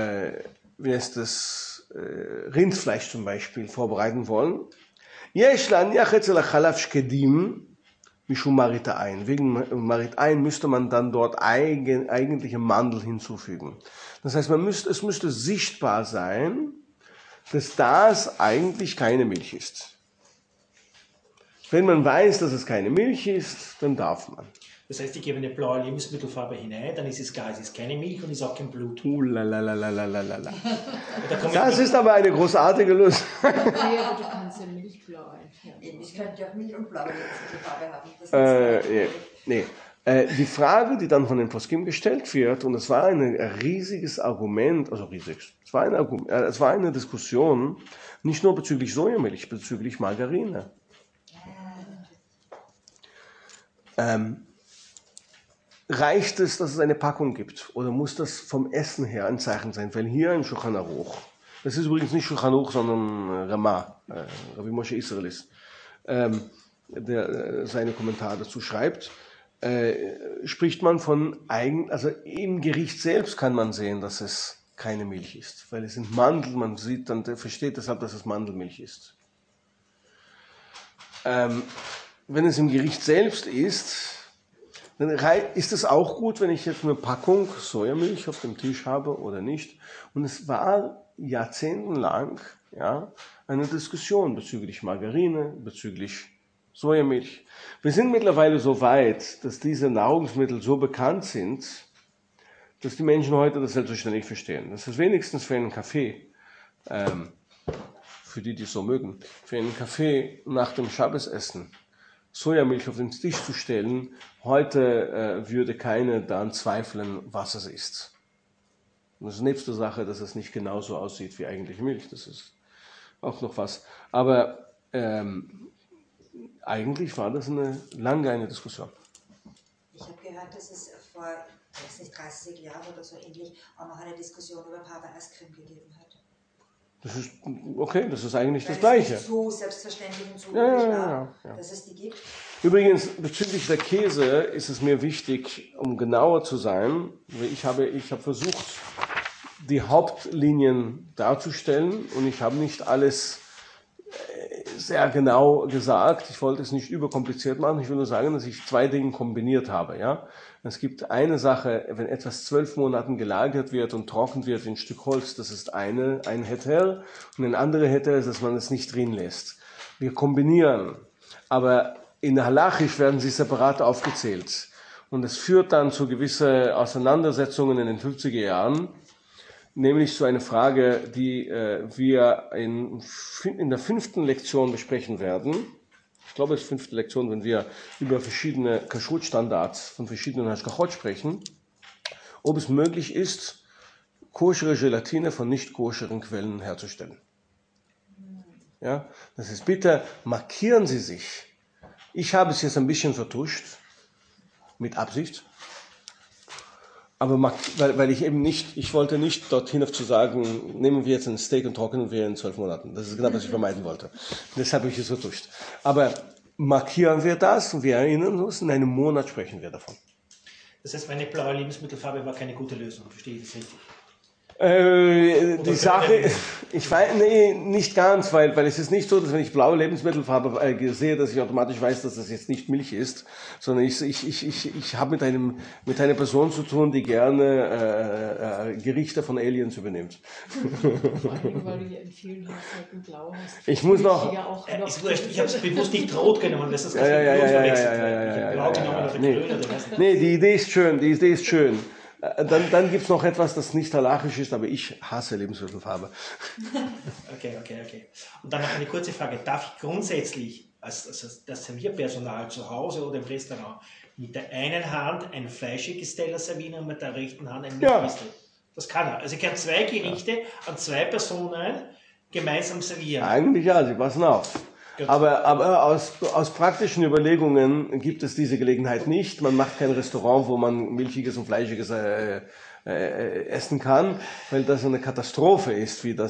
Rindfleisch zum Beispiel vorbereiten wollen. Yesh la'aniach etzel hachalav shkedim mishum Marit Ayin. Wegen Marit Ayin müsste man dann dort eigentliche Mandel hinzufügen. Das heißt, es müsste sichtbar sein, dass das eigentlich keine Milch ist. Wenn man weiß, dass es keine Milch ist, dann darf man. Das heißt, ich gebe eine blaue Lebensmittelfarbe hinein, dann ist es klar, es ist keine Milch und es ist auch kein Blut. Das ist aber eine großartige Lösung. Nee, aber du kannst ja milchblau einfärben. Ich könnte ja auch Milch und blaue Farbe haben. Die Frage, die dann von den Poskim gestellt wird, und es war ein riesiges Argument, es war eine Diskussion, nicht nur bezüglich Sojamilch, bezüglich Margarine. Reicht es, dass es eine Packung gibt? Oder muss das vom Essen her ein Zeichen sein? Weil hier im Shulchan Aruch, das ist übrigens nicht Shulchan Aruch, sondern Ramah, Rabbi Moshe Israelis, der seine Kommentare dazu schreibt, spricht man von also im Gericht selbst kann man sehen, dass es keine Milch ist. Weil es sind Mandel, man sieht dann, versteht deshalb, dass es Mandelmilch ist. Wenn es im Gericht selbst ist, dann ist es auch gut, wenn ich jetzt eine Packung Sojamilch auf dem Tisch habe oder nicht. Und es war jahrzehntelang eine Diskussion bezüglich Margarine, bezüglich Sojamilch. Wir sind mittlerweile so weit, dass diese Nahrungsmittel so bekannt sind, dass die Menschen heute das selbstverständlich verstehen. Das ist wenigstens für einen Kaffee, für die es so mögen, für einen Kaffee nach dem Schabbatessen Sojamilch auf den Tisch zu stellen, heute würde keiner daran zweifeln, was es ist. Und das ist nebst der Sache, dass es nicht genauso aussieht wie eigentlich Milch, das ist auch noch was. Aber eigentlich war das lange eine Diskussion. Ich habe gehört, dass es vor 30 Jahren oder so ähnlich auch noch eine Diskussion über Papa Eiscreme gegeben hat. Das ist okay, das ist eigentlich das Weil es Gleiche. nicht so selbstverständlich und so üblich war, dass es die gibt. Übrigens, bezüglich der Käse ist es mir wichtig, um genauer zu sein, ich habe versucht, die Hauptlinien darzustellen und ich habe nicht alles sehr genau gesagt. Ich wollte es nicht überkompliziert machen. Ich will nur sagen, dass ich 2 Dinge kombiniert habe. Ja? Es gibt eine Sache, wenn etwas 12 Monaten gelagert wird und trocken wird wie ein Stück Holz, das ist ein Heter. Und ein anderer Heter ist, dass man es nicht drin lässt. Wir kombinieren. Aber in der Halachisch werden sie separat aufgezählt. Und es führt dann zu gewissen Auseinandersetzungen in den 50er Jahren. Nämlich zu einer Frage, die wir in der 5. Lektion besprechen werden. Ich glaube, es ist die 5. Lektion, wenn wir über verschiedene Kashrut-Standards von verschiedenen Hashgachot sprechen, ob es möglich ist, koschere Gelatine von nicht koscheren Quellen herzustellen. Ja, das ist, bitte markieren Sie sich. Ich habe es jetzt ein bisschen vertuscht, mit Absicht. Aber weil ich wollte nicht dorthin auf zu sagen, nehmen wir jetzt ein Steak und trocknen wir in 12 Monaten. Das ist genau, was ich vermeiden wollte. Deshalb habe ich es vertuscht. Aber markieren wir das und wir erinnern uns, in einem Monat sprechen wir davon. Das heißt, meine blaue Lebensmittelfarbe war keine gute Lösung. Verstehe ich das richtig? Die Sache, ich weiß, nee, nicht ganz, weil es ist nicht so, dass wenn ich blaue Lebensmittelfarbe sehe, dass ich automatisch weiß, dass das jetzt nicht Milch ist, sondern ich habe mit einer Person zu tun, die gerne Gerichte von Aliens übernimmt. Vor allem, weil du hier in vielen Haushalten blau hast. Ich muss noch. Ja auch Ist wurscht, ich habe es bewusst nicht rot genommen, weil das Ja, verwechselt wird. Ich habe blau genommen oder grün oder was. Nee, die Idee ist schön. Dann gibt's noch etwas, das nicht halachisch ist, aber ich hasse Lebensmittelfarbe. Okay. Und dann noch eine kurze Frage. Darf ich grundsätzlich als das Servierpersonal zu Hause oder im Restaurant mit der einen Hand ein fleischiges Teller servieren und mit der rechten Hand ein Milchgestell? Das kann er. Also ich kann 2 Gerichte an 2 Personen gemeinsam servieren. Eigentlich ja, sie passen auf. Aber aus praktischen Überlegungen gibt es diese Gelegenheit nicht. Man macht kein Restaurant, wo man milchiges und fleischiges essen kann, weil das eine Katastrophe ist, wie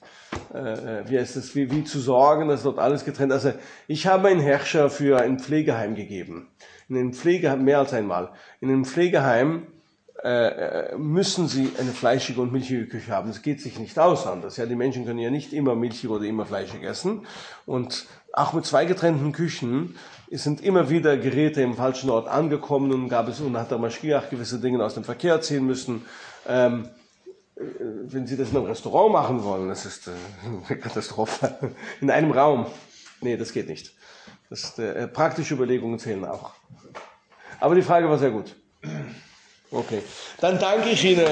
zu sorgen, dass dort alles getrennt. Also ich habe einen Herrscher für ein Pflegeheim gegeben. In einem Pflegeheim, mehr als einmal. In einem Pflegeheim müssen sie eine fleischige und milchige Küche haben. Es geht sich nicht aus anders. Ja, die Menschen können ja nicht immer milchig oder immer fleischig essen. Und auch mit 2 getrennten Küchen sind immer wieder Geräte im falschen Ort angekommen und hat der Maschgiach gewisse Dinge aus dem Verkehr ziehen müssen. Wenn Sie das in einem Restaurant machen wollen, das ist eine Katastrophe. In einem Raum. Nee, das geht nicht. Praktische Überlegungen zählen auch. Aber die Frage war sehr gut. Okay, dann danke ich Ihnen.